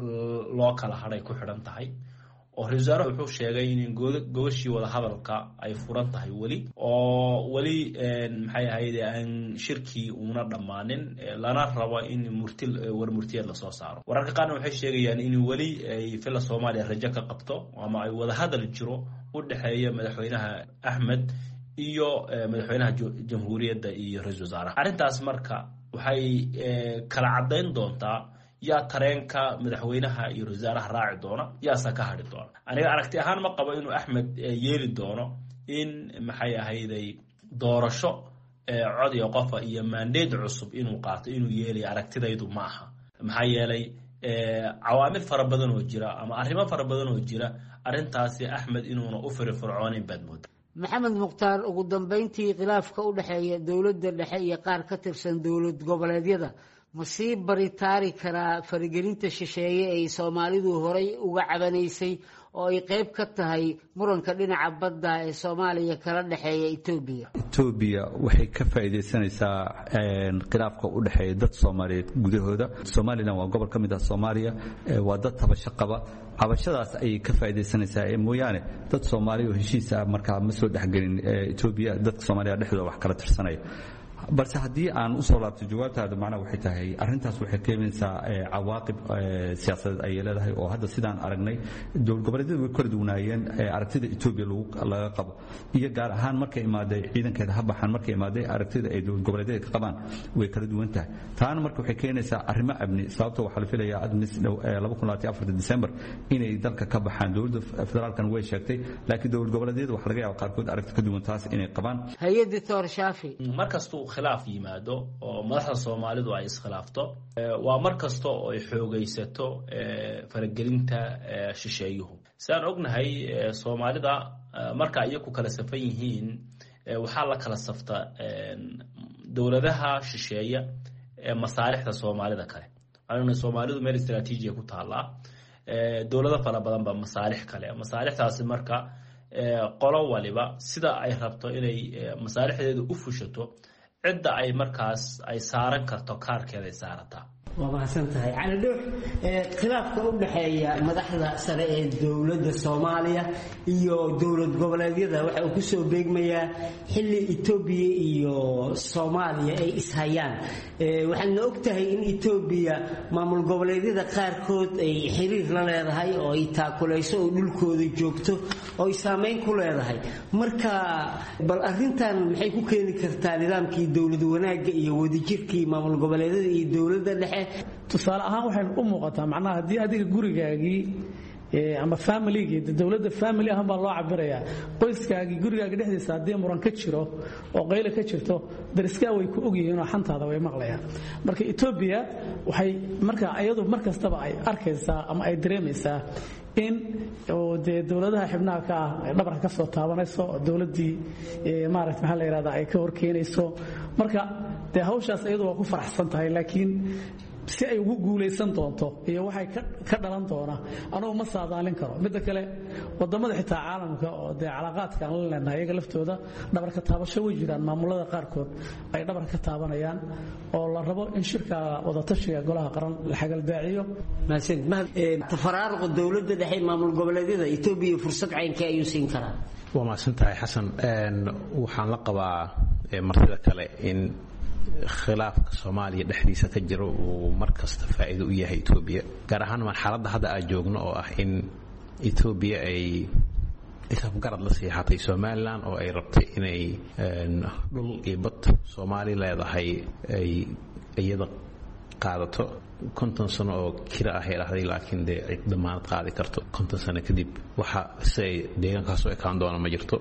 loo kala hadhay ku xidhan tahay oo ra-iisul wasaaraha wuxuu sheegay in gogashii wada hadalka ay furan tahay weli oo weli maxay ahayd aan shirkii uuna dhammaanin lana rabo in warmurtiyeed lasoo saaro wararka qaarna waxay sheegayaan in weli ay fila Soomaaliya rajo ka qabto ama ay wada hadal jiro u dhaxeeya madaxweynaha Axmed iyo madaxweynaha jamhuuriyadda iyo ra-iisul wasaaraha arrintaas marka waxay kala cadeyn doontaa yaa tareenka madaxweynaha iyo wasaaraha raaci doona yaasa ka hadhi doona aniga aragti ahaan ma qabo inuu Axmed yeeli doono in maxay ahayday doorasho cod iyo qof iyo mandate cusub inuu qaato inuu yeelay aragtidaydu ma aha maxay yeelay cawaamid fara badan oo jira ama arrimo fara badan oo jira arrintaasi Axmed inuuna u firfircoonin badmood maxamed mukhtaar ugu dambeyntii khilaafka u dhaxeeya dawladda dhexe iyo qaar ka tirsan dawlad goboleedyada ma sii baritaari karaa faragelinta shisheeye ay Soomaalidu horay uga cabanaysay oo ay qayb ka tahay muranka dhinaca badda ee Soomaaliya kala dhaxeeya Itoobiya waxay ka faa'iideysanaysaa khilaafka u dhaxeeya dad Soomaaliyeed gudahooda Soomaaliland waa gobol ka mid ah Soomaaliya waa dad tabasho qaba cabashadaas ay ka faa'iideysanaysaa mooyaane dad Soomaali oo heshiis ah markaa ma soo dhaxgelin Itoobiya dadka Soomaaliya dhexdooda wax kala tirsanaya balse haddii aan u soo laabto jawaabtaada macnaha waxay tahay arrintaas waxay keenaysaa cawaaqib siyaasadeed ay leedahay oo hadda sidaan aragnay dowlad goboleedyadu way kala duwanaayeen aragtida Itoobiya laga qabo iyo gaar ahaan markay imaaday ciidankeeda habaxan markay imaaday aragtida ay dowlad goboleedyada ka qabaan way kala duwan tahay taana marka waxay keenaysaa arrimo amni sababtoo waxaa la filayaa admis 2024 December inay dalka ka baxaan dowladda federaalkan way sheegtay laakiin dowlad goboleedyadu waxa laga yaabaa qaarkood aragti ka duwan taas inay qabaan hay'adda Dr. Shafi markastuu khilaaf yimaado oo madaxda Soomaalidu ay iskhilaafto waa markasto oo ay xoogaysato faragelinta shisheeyuhu saan ognahay Soomaalida marka ay ku kala safan yihiin waxa la kala safta dawladaha shisheeya ee masaalixda Soomaalida kale ayna Soomaalidu meel istiraatiiji ku taala dawladaha fara badan ba masaalix kale masaalixdaasi marka qolo waliba sida ay rabto inay masaalixdeedu u fushato cidda ay markaas ay saaran karto kaarkeeda ay saarataa waa mahadsantahay cali dhuux khilaafka u dhaxeeya madaxda sare ee dawladda Soomaaliya iyo dawlad goboleedyada waxa uu ku soo beegmayaa xilli Itoobiya iyo Soomaaliya ay ishayaan waxaan ogtahay in Itoobiya maamul goboleedyada qaarkood ay xiriir la leedahay oo ay taakulayso oo dhulkooda joogto oo ay saameyn ku leedahay marka bal arrintan maxay ku keeni kartaa nidaamkii dawlad wanaagga iyo wadajirkii maamul goboleedyada iyo dawladda dhexe tusaale ahaan waxay u muuqataa macnaha haddii adiga gurigaagii ama family-gii dawladda family ahaan baa loo cabirayaa qoyskaagii gurigaaga dhexdiisa haddii muran ka jiro oo qaylo ka jirto dariskaa way ku ogyihiin oo xantaada way maqlayaan marka Itoobiya waxay marka ayadu markastaba ay arkaysaa ama ay dareemaysaa in oo dawladaha xubnaha ka ah dhabarka ka soo taabanayso dawladii maaragtay maxaa la yiraahdaa ay ka horkeenayso marka hawshaas ayadu waa ku faraxsan tahay laakiin si ay ugu guuleysan doonto iyo waxay ka dhalan doona anoo ma saadaalin karo mid kale wadamada xitaa caalamka oo calaaqaadka aan la leenahay iyaga laftooda dhabarka taabasho way jiraan maamulada qaarkood ay dhabarka taabanayaan oo la rabo in shirka wada tashiga golaha qaran la xagal daaciyo tafaraaruqa dawladda dhexe maamul goboleedyada Itoobiya fursad caynkii ayuu siin karaa waa mahadsantahay xasan waxaan la qabaa martida kale in khilaafka Soomaaliya dhexdiisa ka jiro uu markasta faa'iido u yahay Itoobiya gaar ahaan marxaladda hadda aan joogno oo ah in Itoobiya ay isafgarad la siixatay Somaliland oo ay rabtay inay dhul iyo bad Soomaali leedahay ay iyada qaadato 50 sano oo kira ah ilaahay laakiin damaanad qaadi karto 50 sano kadib waxa say deegaankaas oo ekaan doona ma jirto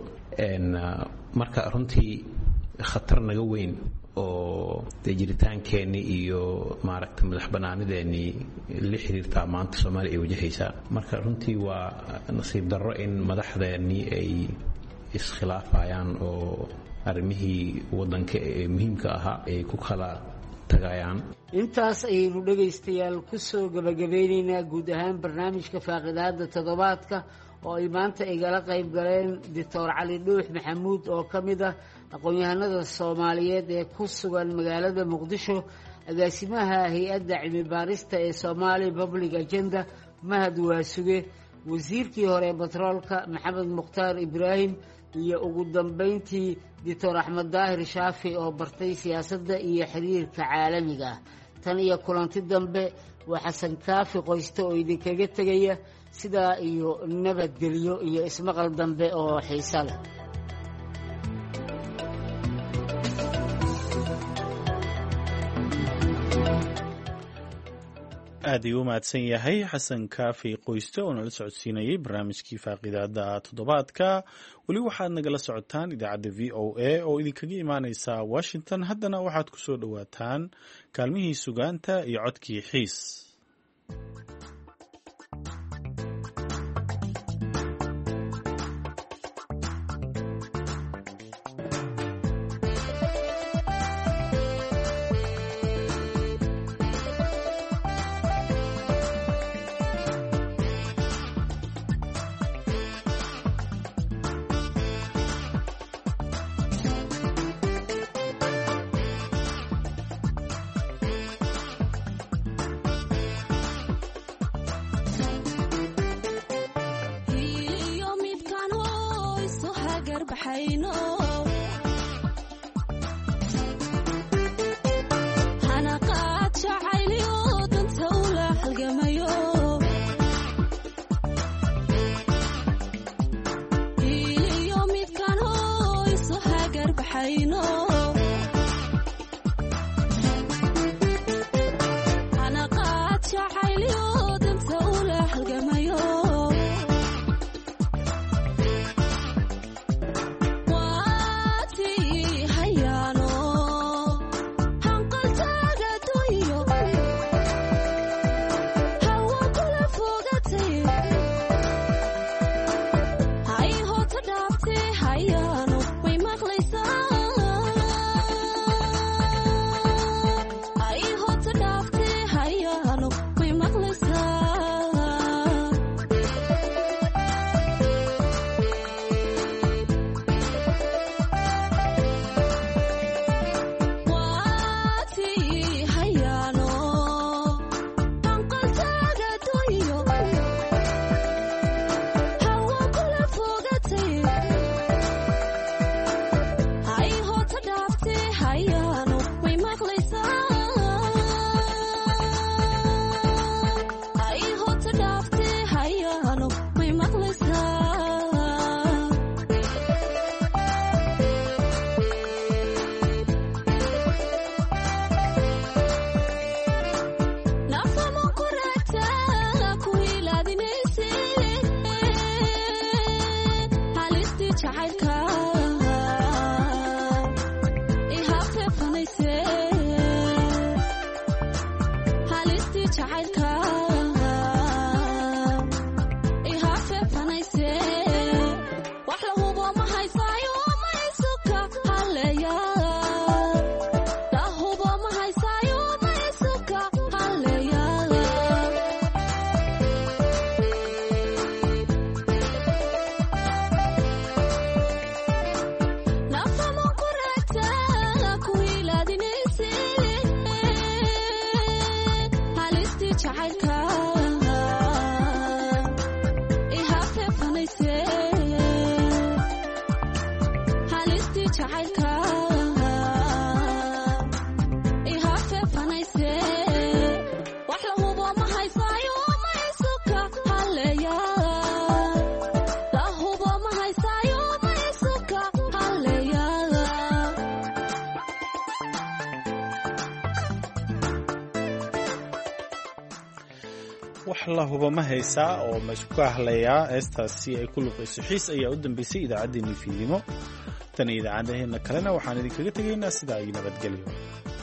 marka runtii khatar naga weyn oo jiritaankeeni iyo maaragtay madax banaanideeni la xiriirta maanta Soomaaliya ay wajahaysaa marka runtii waa nasiib darro in madaxdeeni ay iskhilaafayaan oo arrimihii wadanka ee muhiimka ahaa ay ku kala tagayaan intaas ayaynu dhagaystayaal ku soo gabagabeynaynaa guud ahaan barnaamijka faaqidaada toddobaadka oo ay maanta igala qayb galeen Dr. Cali Dhuux Maxamuud oo ka mid ah aqoon-yahanada soomaaliyeed ee ku sugan magaalada muqdisho agaasimaha hay-adda cilmi baarista ee Somali Public Agenda Mahad Waasuge, wasiirkii hore batroolka Maxamed Mukhtaar Ibraahim iyo ugu dambeyntii Dr. Axmed Daahir Shaafi oo bartay siyaasadda iyo xiriirka caalamiga ah. Tan iyo kulanti dambe waa Xasan Kaafi Qoyste oo idinkaga tegaya sidaa iyo nabadgelyo iyo ismaqal dambe oo xiiso leh. aad ayuu u mahadsan yahay xasan kaafi qoyste oo nala socodsiinayay barnaamijkii faaqidaada toddobaadka. weli waxaad nagala socotaan idaacadda v o a oo idinkaga imaaneysa washington. haddana waxaad ku soo dhowaataan kaalmihii sugaanta iyo codkii xiis. wax la hubo ma haysaa oo meesku ka hadlayaa heestaasi ay ku luqayso xiis ayaa u dambeysay idaacaddeenii fiidnimo tan iyo idaacadaheena kalena waxaan idinkaga tegaynaa sidaa iyo nabadgelyo.